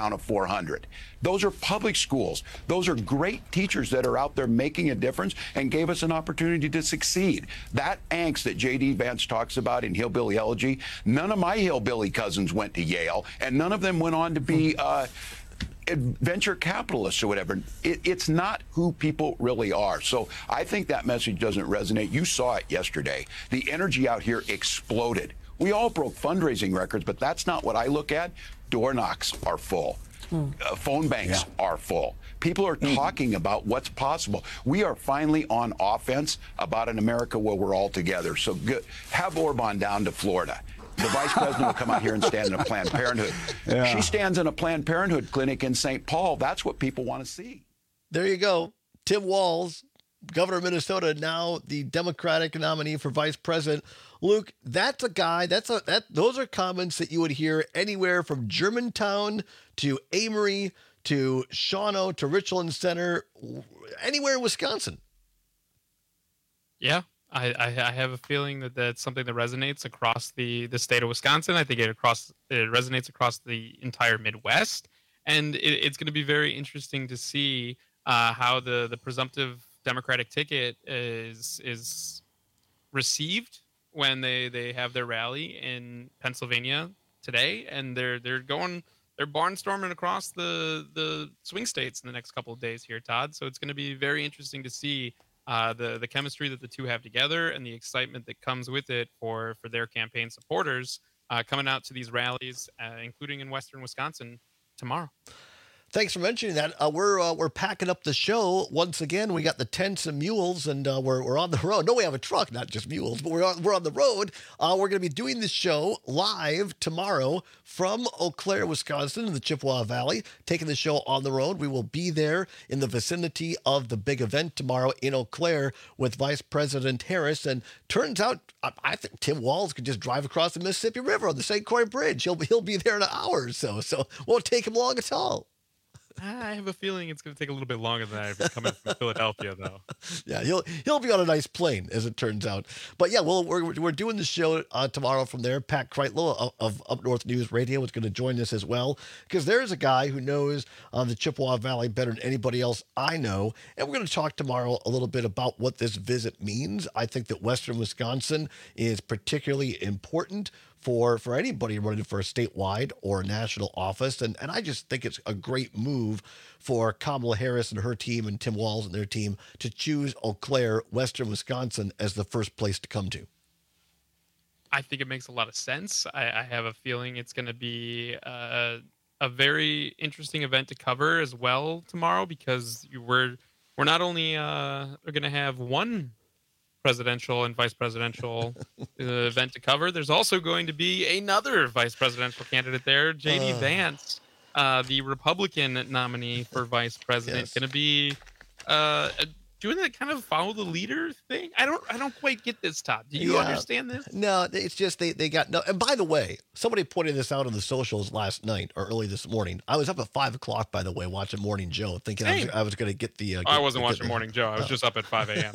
town of four hundred. Those are public schools. Those are great teachers that are out there making a difference and gave us an opportunity to succeed. That angst that J D. Vance talks about in Hillbilly Elegy, none of my hillbilly cousins went to Yale, and none of them went on to be uh, venture capitalists or whatever. It, it's not who people really are. So I think that message doesn't resonate. You saw it yesterday. The energy out here exploded. We all broke fundraising records, but that's not what I look at. Door knocks are full. Uh, phone banks yeah. are full. People are talking about what's possible. We are finally on offense about an America where we're all together. So good. Have Orban down to Florida. The vice president will come out here and stand in a Planned Parenthood. Yeah. She stands in a Planned Parenthood clinic in Saint Paul. That's what people want to see. There you go. Tim Walz, governor of Minnesota, now the Democratic nominee for vice president. Luke, that's a guy, that's a that those are comments that you would hear anywhere from Germantown to Amory to Shawano to Richland Center, anywhere in Wisconsin. Yeah, I, I, I have a feeling that that's something that resonates across the, the state of Wisconsin. I think it across it resonates across the entire Midwest, and it, it's going to be very interesting to see uh, how the, the presumptive Democratic ticket is is received when they, they have their rally in Pennsylvania today, and they're they're going they're barnstorming across the the swing states in the next couple of days here, Todd. So it's going to be very interesting to see uh, the the chemistry that the two have together and the excitement that comes with it for for their campaign supporters uh, coming out to these rallies, uh, including in Western Wisconsin tomorrow. Thanks for mentioning that. Uh, we're uh, we're packing up the show once again. We got the tents and mules, and uh, we're we're on the road. No, we have a truck, not just mules, but we're on, we're on the road. Uh, we're going to be doing this show live tomorrow from Eau Claire, Wisconsin, in the Chippewa Valley. Taking the show on the road. We will be there in the vicinity of the big event tomorrow in Eau Claire with Vice President Harris. And turns out, I, I think Tim Walz could just drive across the Mississippi River on the Saint Croix Bridge. He'll he'll be there in an hour or so, so won't take him long at all. I have a feeling it's going to take a little bit longer than that if he's coming from Philadelphia, though. Yeah, he'll he'll be on a nice plane, as it turns out. But yeah, well, we're we're doing the show uh, tomorrow from there. Pat Kreitlow of, of Up North News Radio is going to join us as well, because there's a guy who knows uh, the Chippewa Valley better than anybody else I know, and we're going to talk tomorrow a little bit about what this visit means. I think that Western Wisconsin is particularly important for for anybody running for a statewide or a national office. And, and I just think it's a great move for Kamala Harris and her team and Tim Walz and their team to choose Eau Claire, Western Wisconsin, as the first place to come to. I think it makes a lot of sense. I, I have a feeling it's going to be a, a very interesting event to cover as well tomorrow, because we're, we're not only uh, going to have one presidential and vice presidential uh, event to cover. There's also going to be another vice presidential candidate there, J D. Uh, Vance, uh, the Republican nominee for vice president, yes. going to be uh, doing that kind of follow the leader thing. I don't, I don't quite get this, Todd. Do you yeah. understand this? No, it's just they, they got no. And by the way, somebody pointed this out on the socials last night or early this morning. I was up at five o'clock, by the way, watching Morning Joe, thinking I was, I was going to get the. Uh, get, I wasn't watching the, Morning Joe. I was oh. just up at five a.m.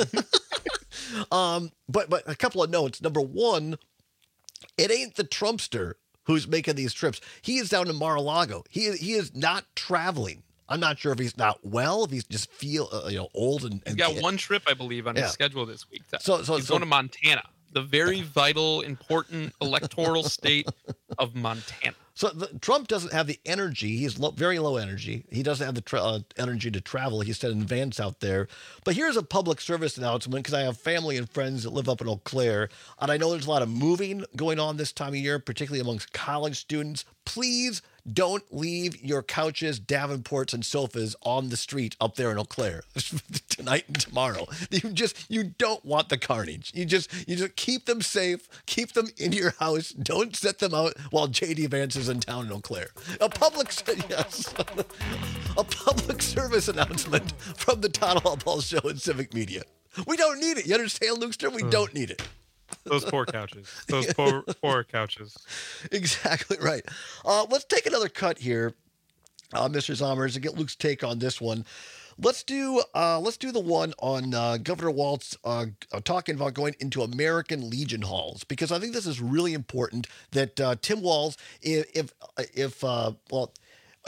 Um, but but a couple of notes. Number one, it ain't the Trumpster who's making these trips. He is down in Mar-a-Lago. He is, he is not traveling. I'm not sure if he's not well, if he's just feel uh, you know old and, and he's got one trip, I believe, on yeah. his schedule this week. So so he's so, going to Montana, the very vital, important electoral state of Montana. So the, Trump doesn't have the energy. He's low, very low energy. He doesn't have the tra- uh, energy to travel. He's sending Vance out there. But here's a public service announcement, because I have family and friends that live up in Eau Claire, and I know there's a lot of moving going on this time of year, particularly amongst college students. Please don't leave your couches, Davenports, and sofas on the street up there in Eau Claire tonight and tomorrow. You just you don't want the carnage. You just you just keep them safe. Keep them in your house. Don't set them out while J D. Vance is in town in Eau Claire. A public yes, a public service announcement from the Todd Albaugh Show and Civic Media. We don't need it. You understand, Lukester? We don't need it. Those poor couches. Those poor, poor couches. Exactly right. Uh, let's take another cut here, uh, Mister Zommers, and get Luke's take on this one. Let's do uh, let's do the one on uh, Governor Walz uh, talking about going into American Legion halls, because I think this is really important that uh, Tim Walz, if if, if uh, well.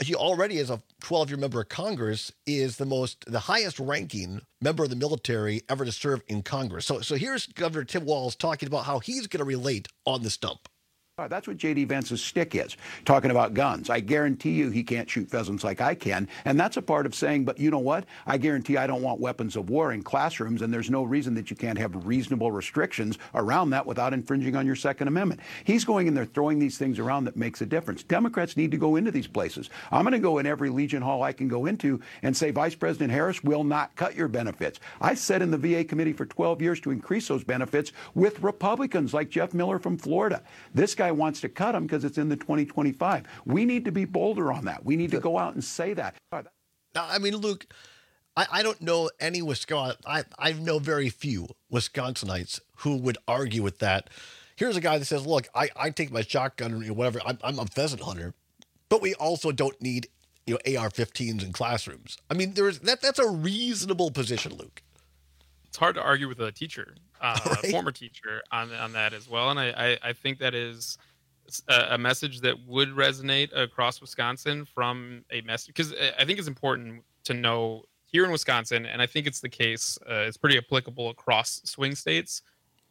he already, as a twelve-year member of Congress, is the most, the highest-ranking member of the military ever to serve in Congress. So, so here's Governor Tim Walz talking about how he's going to relate on the stump. That's what J D. Vance's stick is, talking about guns. I guarantee you he can't shoot pheasants like I can. And that's a part of saying, but you know what? I guarantee I don't want weapons of war in classrooms, and there's no reason that you can't have reasonable restrictions around that without infringing on your Second Amendment. He's going in there throwing these things around that makes a difference. Democrats need to go into these places. I'm going to go in every Legion Hall I can go into and say, Vice President Harris will not cut your benefits. I sat in the V A committee for twelve years to increase those benefits with Republicans like Jeff Miller from Florida. This guy wants to cut them because it's in the twenty twenty-five. We need to be bolder on that. We need to go out and say that. Now, I mean, Luke, I, I don't know any Wisconsin. I, I know very few Wisconsinites who would argue with that. Here's a guy that says, look, I, I take my shotgun or whatever. I'm, I'm a pheasant hunter, but we also don't need, you know, A R fifteens in classrooms. I mean, there's that. That's a reasonable position, Luke. It's hard to argue with a teacher, uh, Right. a former teacher, on on that as well. And I, I, I think that is a, a message that would resonate across Wisconsin from a message, because I think it's important to know here in Wisconsin, and I think it's the case, uh, it's pretty applicable across swing states,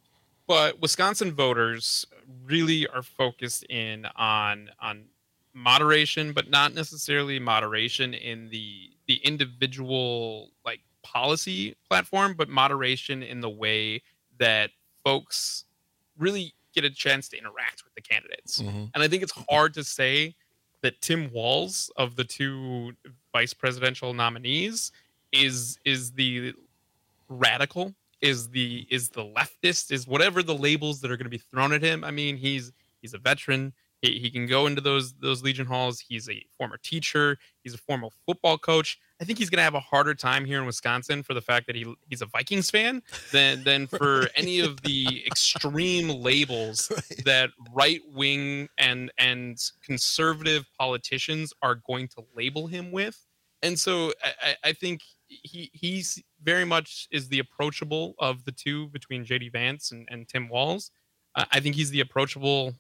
but Wisconsin voters really are focused in on on moderation, but not necessarily moderation in the the individual like policy platform, but moderation in the way that folks really get a chance to interact with the candidates. Mm-hmm. And I think it's hard to say that Tim Walz, of the two vice presidential nominees, is is the radical, is the is the leftist, is whatever the labels that are going to be thrown at him. I mean, he's he's a veteran. He, he can go into those those Legion halls. He's a former teacher. He's a former football coach. I think he's going to have a harder time here in Wisconsin for the fact that he he's a Vikings fan than than for right. any of the extreme labels right. that right wing and and conservative politicians are going to label him with. And so I, I think he he's very much is the approachable of the two between J D. Vance and, and Tim Walz. Uh, I think he's the approachable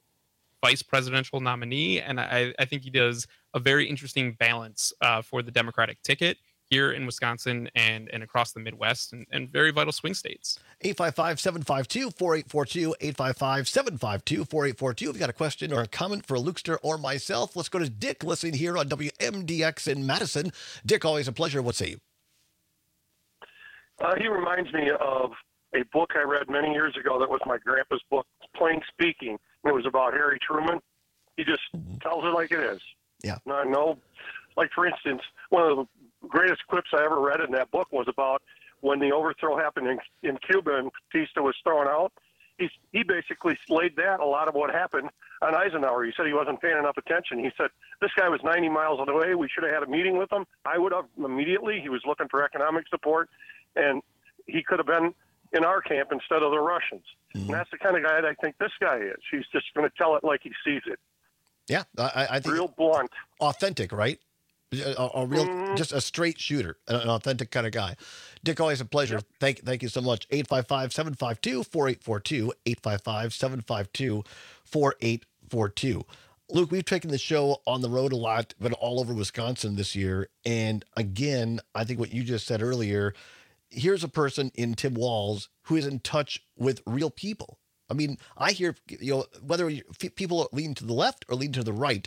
vice presidential nominee, and I, I think he does a very interesting balance uh, for the Democratic ticket here in Wisconsin and, and across the Midwest and, and very vital swing states. eight five five, seven five two, four eight four two, eight five five, seven five two, four eight four two. If you've got a question or a comment for Lukester or myself, let's go to Dick listening here on W M D X in Madison. Dick, always a pleasure. What say you? Uh, he reminds me of a book I read many years ago that was my grandpa's book, Plain Speaking. It was about Harry Truman. He just mm-hmm. tells it like it is. Yeah. No, no, like, for instance, one of the greatest clips I ever read in that book was about when the overthrow happened in, in Cuba and Batista was thrown out. He, he basically laid that, a lot of what happened, on Eisenhower. He said he wasn't paying enough attention. He said, this guy was ninety miles away. We should have had a meeting with him. I would have immediately. He was looking for economic support, and he could have been in our camp instead of the Russians. Mm-hmm. And that's the kind of guy that I think this guy is. He's just going to tell it like he sees it. Yeah, I, I think real blunt, authentic, right? A, a real, mm-hmm. just a straight shooter, an authentic kind of guy. Dick, always a pleasure. Yep. Thank, thank you so much. eight five five, seven five two, four eight four two, eight five five, seven five two, four eight four two. Luke, we've taken the show on the road a lot, been all over Wisconsin this year. And again, I think what you just said earlier, here's a person in Tim Walz who is in touch with real people. I mean, I hear, you know, whether people lean to the left or lean to the right,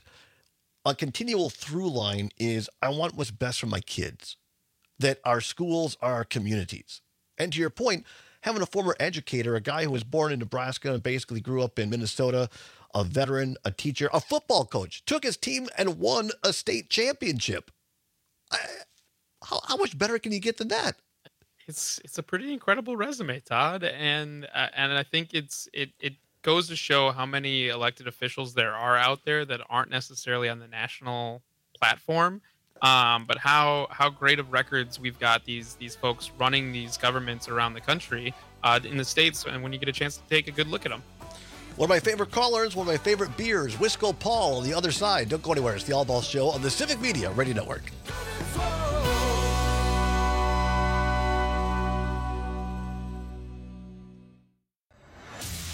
a continual through line is, I want what's best for my kids, that our schools are our communities. And to your point, having a former educator, a guy who was born in Nebraska and basically grew up in Minnesota, a veteran, a teacher, a football coach, took his team and won a state championship. I, how, how much better can you get than that? It's it's a pretty incredible resume, Todd, and uh, and I think it's it it goes to show how many elected officials there are out there that aren't necessarily on the national platform, um, but how how great of records we've got these these folks running these governments around the country uh, in the states, and when you get a chance to take a good look at them. One of my favorite callers, one of my favorite beers, Wisco Paul on the other side. Don't go anywhere. It's the All Ball Show on the Civic Media Radio Network.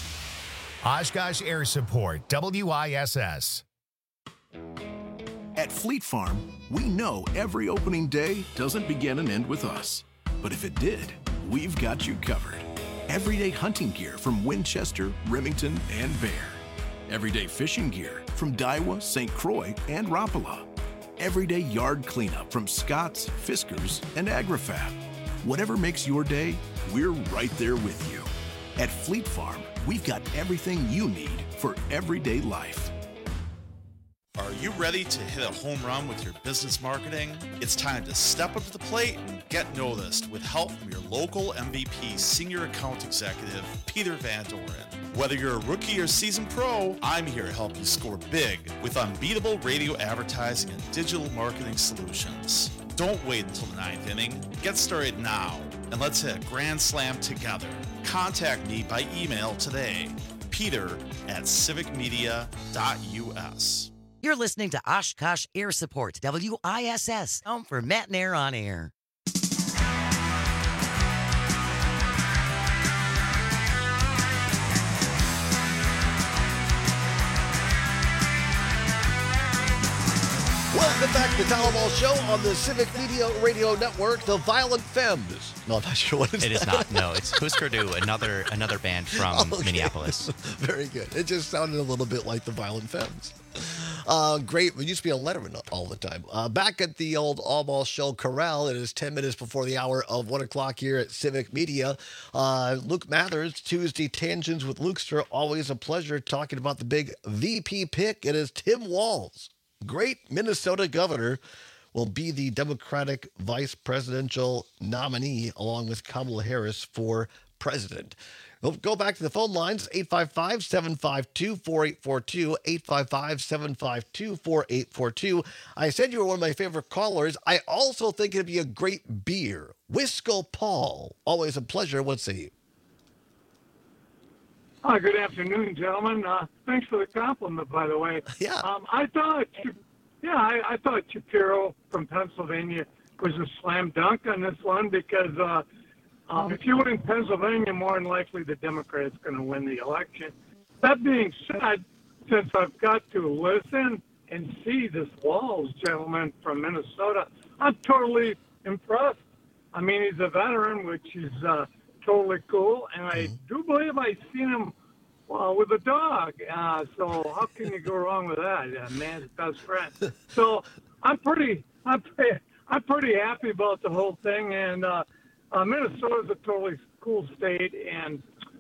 Oshkosh Air Support, W I S S. At Fleet Farm, we know every opening day doesn't begin and end with us. But if it did, we've got you covered. Everyday hunting gear from Winchester, Remington, and Bear. Everyday fishing gear from Daiwa, Saint Croix, and Rapala. Everyday yard cleanup from Scott's, Fiskars, and AgriFab. Whatever makes your day, we're right there with you. At Fleet Farm, we've got everything you need for everyday life. Are you ready to hit a home run with your business marketing? It's time to step up to the plate and get noticed with help from your local M V P Senior Account Executive, Peter Van Doren. Whether you're a rookie or seasoned pro, I'm here to help you score big with unbeatable radio advertising and digital marketing solutions. Don't wait until the ninth inning. Get started now, and let's hit a grand slam together. Contact me by email today, peter at civic media dot u s. You're listening to Oshkosh Air Support, W I S S, home for Matt and Air on Air. Welcome back to the Tom Ball Show on the Civic Media Radio Network, the Violent Femmes. No, I'm not sure what it's It is not. No, it's Husker Du, another another band from Okay. Minneapolis. Very good. It just sounded a little bit like the Violent Femmes. Uh, great. We used to be on Letterman all the time. Uh, back at the old All Ball Show Corral, it is ten minutes before the hour of one o'clock here at Civic Media. Uh, Luke Mathers, Tuesday Tangents with Lukester. Always a pleasure talking about the big V P pick. It is Tim Walz, great Minnesota governor, will be the Democratic vice presidential nominee along with Kamala Harris for president. We'll go back to the phone lines, eight five five, seven five two, four eight four two, eight five five, seven five two, four eight four two. I said you were one of my favorite callers. I also think it'd be a great beer. Wisco Paul, always a pleasure. What's say you? Hi, good afternoon, gentlemen. Uh, thanks for the compliment, by the way. Yeah. Um, I thought, yeah, I, I thought Shapiro from Pennsylvania was a slam dunk on this one because uh, um, if you win Pennsylvania, more than likely the Democrats going to win the election. That being said, since I've got to listen and see this Walz gentleman from Minnesota, I'm totally impressed. I mean, he's a veteran, which is uh, totally cool, and I do believe I've seen him uh, with a dog. Uh, so how can you go wrong with that? A man's best friend. So I'm pretty, I'm pretty, I'm pretty happy about the whole thing. And uh, uh, Minnesota's a totally cool state, and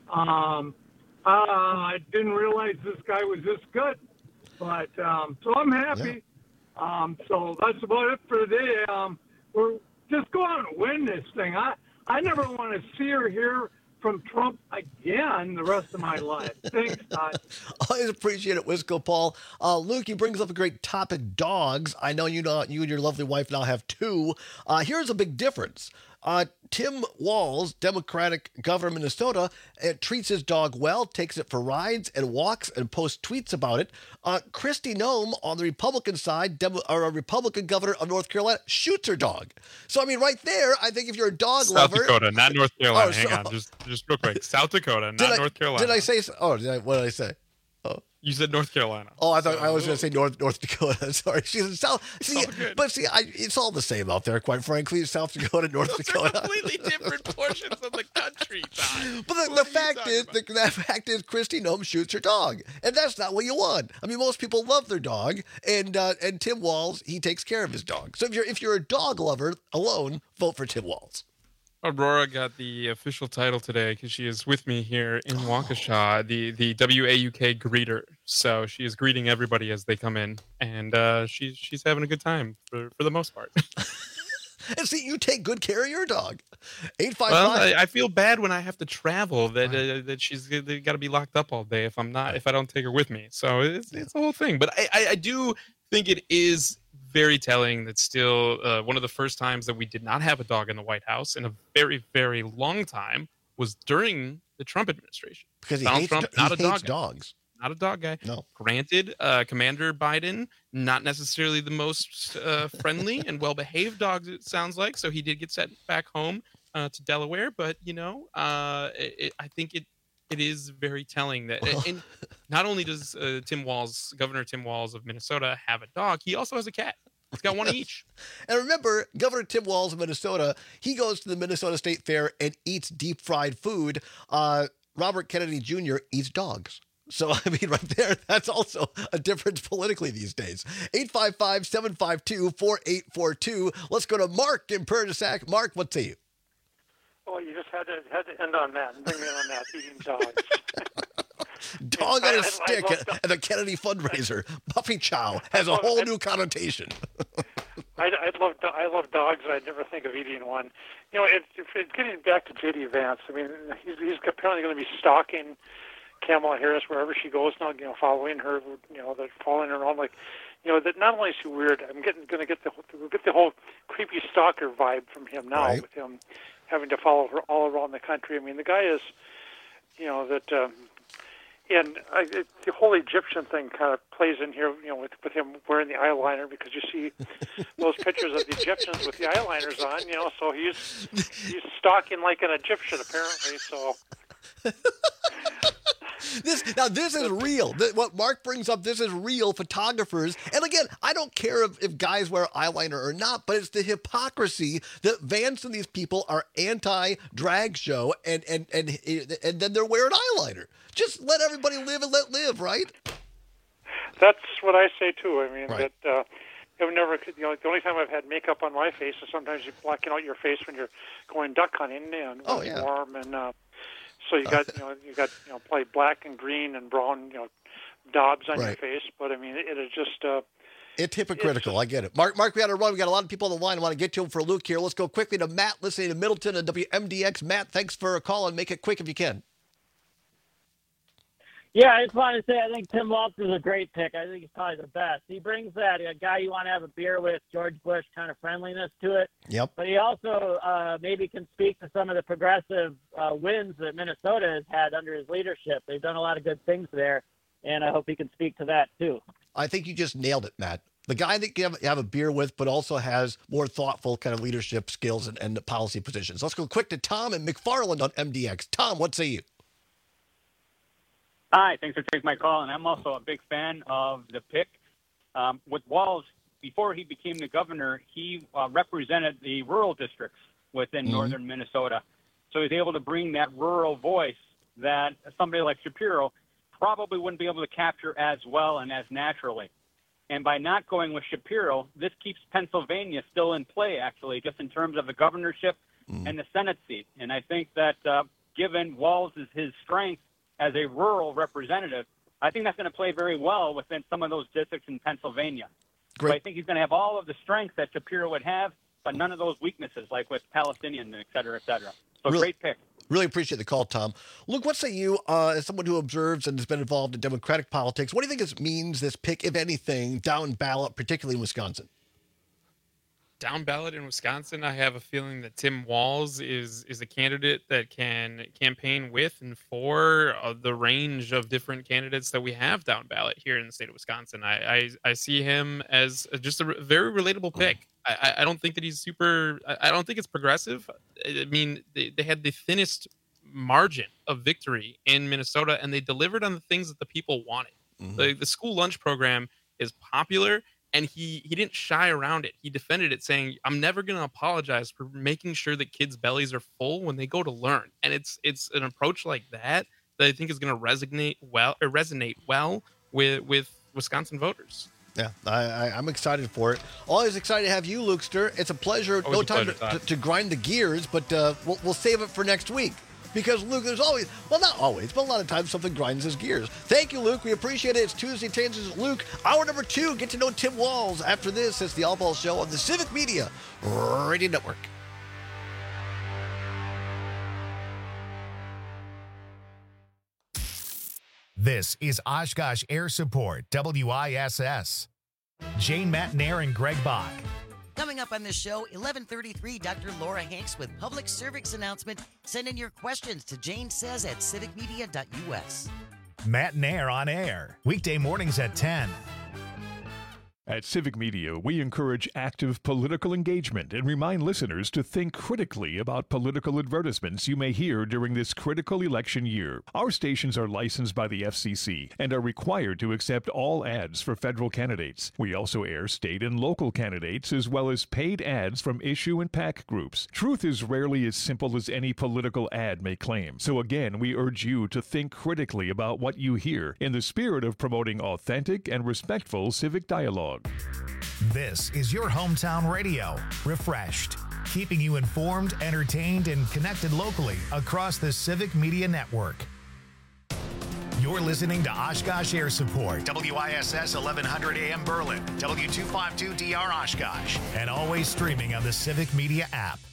um, uh, I didn't realize this guy was this good. But um, so I'm happy. Um, so that's about it for today. Um, we're just go out and win this thing. I I never want to see or hear from Trump again the rest of my life. Thanks, Todd. Always appreciate it, Wisco Paul. Uh, Luke, he brings up a great topic, dogs. I know you know you and your lovely wife now have two. Uh, here's a big difference. Uh, Tim Walz, Democratic governor of Minnesota, uh, treats his dog well, takes it for rides and walks and posts tweets about it. Uh, Kristi Noem on the Republican side, Demo- or a Republican governor of North Carolina, shoots her dog. So, I mean, right there, I think if you're a dog South lover... Dakota, not North Carolina. Oh, Hang so- on, just just real quick. South Dakota, Did not I- North Carolina. Did I say... so- Oh, did I, what did I say? Oh. You said North Carolina. Oh, I thought I was going to say North North Dakota. Sorry, she's in South. See, but see, I, it's all the same out there. Quite frankly, South Dakota, North Those Dakota. are completely different portions of the country, Todd. But the, the fact is, the, the fact is, Kristi Noem shoots her dog, and that's not what you want. I mean, most people love their dog, and uh, and Tim Walz, he takes care of his dog. So if you're if you're a dog lover alone, vote for Tim Walz. Aurora got the official title today because she is with me here in Waukesha, the, the W A U K greeter. So she is greeting everybody as they come in, and uh, she's she's having a good time for, for the most part. And see, you take good care of your dog. Eight five Well, five. I, I feel bad when I have to travel that uh, that she's got to be locked up all day if I'm not if I don't take her with me. So it's it's a whole thing. But I, I, I do think it is very telling that still uh, one of the first times that we did not have a dog in the White House in a very, very long time was during the Trump administration. Because he Donald hates, Trump, he not a hates dog guy. dogs. Not a dog guy. No. Granted, uh, Commander Biden, not necessarily the most uh, friendly and well-behaved dog, it sounds like. So he did get sent back home uh, to Delaware. But, you know, uh, it, it, I think it it is very telling that, well, and not only does uh, Tim Walz, Governor Tim Walz of Minnesota, have a dog, he also has a cat. He's got one each. And remember, Governor Tim Walz of Minnesota, he goes to the Minnesota State Fair and eats deep fried food. Uh, Robert Kennedy Junior eats dogs. So, I mean, right there, that's also a difference politically these days. eight five five, seven five two, four eight four two. Let's go to Mark in Prairie du Sac. Mark, what say you? Oh, you just had to had to end on that and bring me on that, eating dogs. Dog on a stick at, at the Kennedy fundraiser. Puppy chow has a whole new connotation. I, I love I love dogs. I'd never think of eating one. You know, it, it, getting back to J D Vance, I mean, he's, he's apparently going to be stalking Kamala Harris wherever she goes now. You know, following her. You know, they're following her around like. You know, that not only is he weird, I'm getting going to get the get the whole creepy stalker vibe from him now, right, with him having to follow her all around the country. I mean, the guy is, you know, that. Um, And I, it, the whole Egyptian thing kind of plays in here, you know, with, with him wearing the eyeliner, because you see those pictures of the Egyptians with the eyeliners on, you know, so he's he's stalking like an Egyptian, apparently, so... This now this is real. What Mark brings up, this is real. Photographers, and again, I don't care if, if guys wear eyeliner or not, but it's the hypocrisy that Vance and these people are anti-drag show, and and and and then they're wearing eyeliner. Just let everybody live and let live, right? That's what I say too. I mean, right. that uh, I've never, you know, the only time I've had makeup on my face is sometimes you're blacking out your face when you're going duck hunting and oh, it's yeah. warm, and uh, so you got, you know, you got, you know, play black and green and brown, you know, daubs on right. your face. But I mean, it, it is just. Uh, It's hypocritical. It's just, I get it. Mark, Mark, we got to run. We got a lot of people on the line. I want to get to them for Luke here. Let's go quickly to Matt, listening to Middleton and W M D X. Matt, thanks for a call, and make it quick if you can. Yeah, I just wanted to say I think Tim Walz is a great pick. I think he's probably the best. He brings that a guy you want to have a beer with, George Bush kind of friendliness to it. Yep. But he also uh, maybe can speak to some of the progressive uh, wins that Minnesota has had under his leadership. They've done a lot of good things there, and I hope he can speak to that too. I think you just nailed it, Matt. The guy that you have, have a beer with, but also has more thoughtful kind of leadership skills and, and policy positions. Let's go quick to Tom and McFarland on M D X. Tom, what say you? Hi, thanks for taking my call, and I'm also a big fan of the pick. Um, with Walz, before he became the governor, he uh, represented the rural districts within mm-hmm. northern Minnesota. So he's able to bring that rural voice that somebody like Shapiro probably wouldn't be able to capture as well and as naturally. And by not going with Shapiro, this keeps Pennsylvania still in play, actually, just in terms of the governorship mm-hmm. and the Senate seat. And I think that uh, given Walz's his strength as a rural representative, I think that's going to play very well within some of those districts in Pennsylvania. Great. So I think he's going to have all of the strengths that Shapiro would have, but none of those weaknesses, like with Palestinian, et cetera, et cetera. So really, great pick. Really appreciate the call, Tom. Luke, what say you, uh, as someone who observes and has been involved in Democratic politics, what do you think it means, this pick, if anything, down ballot, particularly in Wisconsin? Down ballot in Wisconsin, I have a feeling that Tim Walz is is a candidate that can campaign with and for uh, the range of different candidates that we have down ballot here in the state of Wisconsin. I I, I see him as just a very relatable pick. I, I don't think that he's super. I don't think it's progressive. I mean, they, they had the thinnest margin of victory in Minnesota, and they delivered on the things that the people wanted. Mm-hmm. The, the school lunch program is popular. And he, he didn't shy around it. He defended it, saying, I'm never going to apologize for making sure that kids' bellies are full when they go to learn. And it's it's an approach like that that I think is going to resonate well or resonate well with, with Wisconsin voters. Yeah, I, I, I'm excited for it. Always excited to have you, Lukester. It's a pleasure. Always no a time pleasure, to, to, to grind the gears, but uh, we'll, we'll save it for next week. Because, Luke, there's always, well, not always, but a lot of times something grinds his gears. Thank you, Luke. We appreciate it. It's Tuesday Tangents. Luke, hour number two, get to know Tim Walz. After this, it's the All Ball Show on the Civic Media Radio Network. This is Oshkosh Air Support, W I S S. Jane Matnair and Greg Bach. Coming up on this show, eleven thirty-three, Doctor Laura Hanks with public service announcement. Send in your questions to Jane Says at civic media dot U S. Matt Nair on air, weekday mornings at ten. At Civic Media, we encourage active political engagement and remind listeners to think critically about political advertisements you may hear during this critical election year. Our stations are licensed by the F C C and are required to accept all ads for federal candidates. We also air state and local candidates as well as paid ads from issue and PAC groups. Truth is rarely as simple as any political ad may claim. So again, we urge you to think critically about what you hear in the spirit of promoting authentic and respectful civic dialogue. This is your hometown radio, refreshed, keeping you informed, entertained, and connected locally across the Civic Media Network. You're listening to Oshkosh Air Support, W I S S eleven hundred A M Berlin, W two fifty-two D R Oshkosh, and always streaming on the Civic Media app.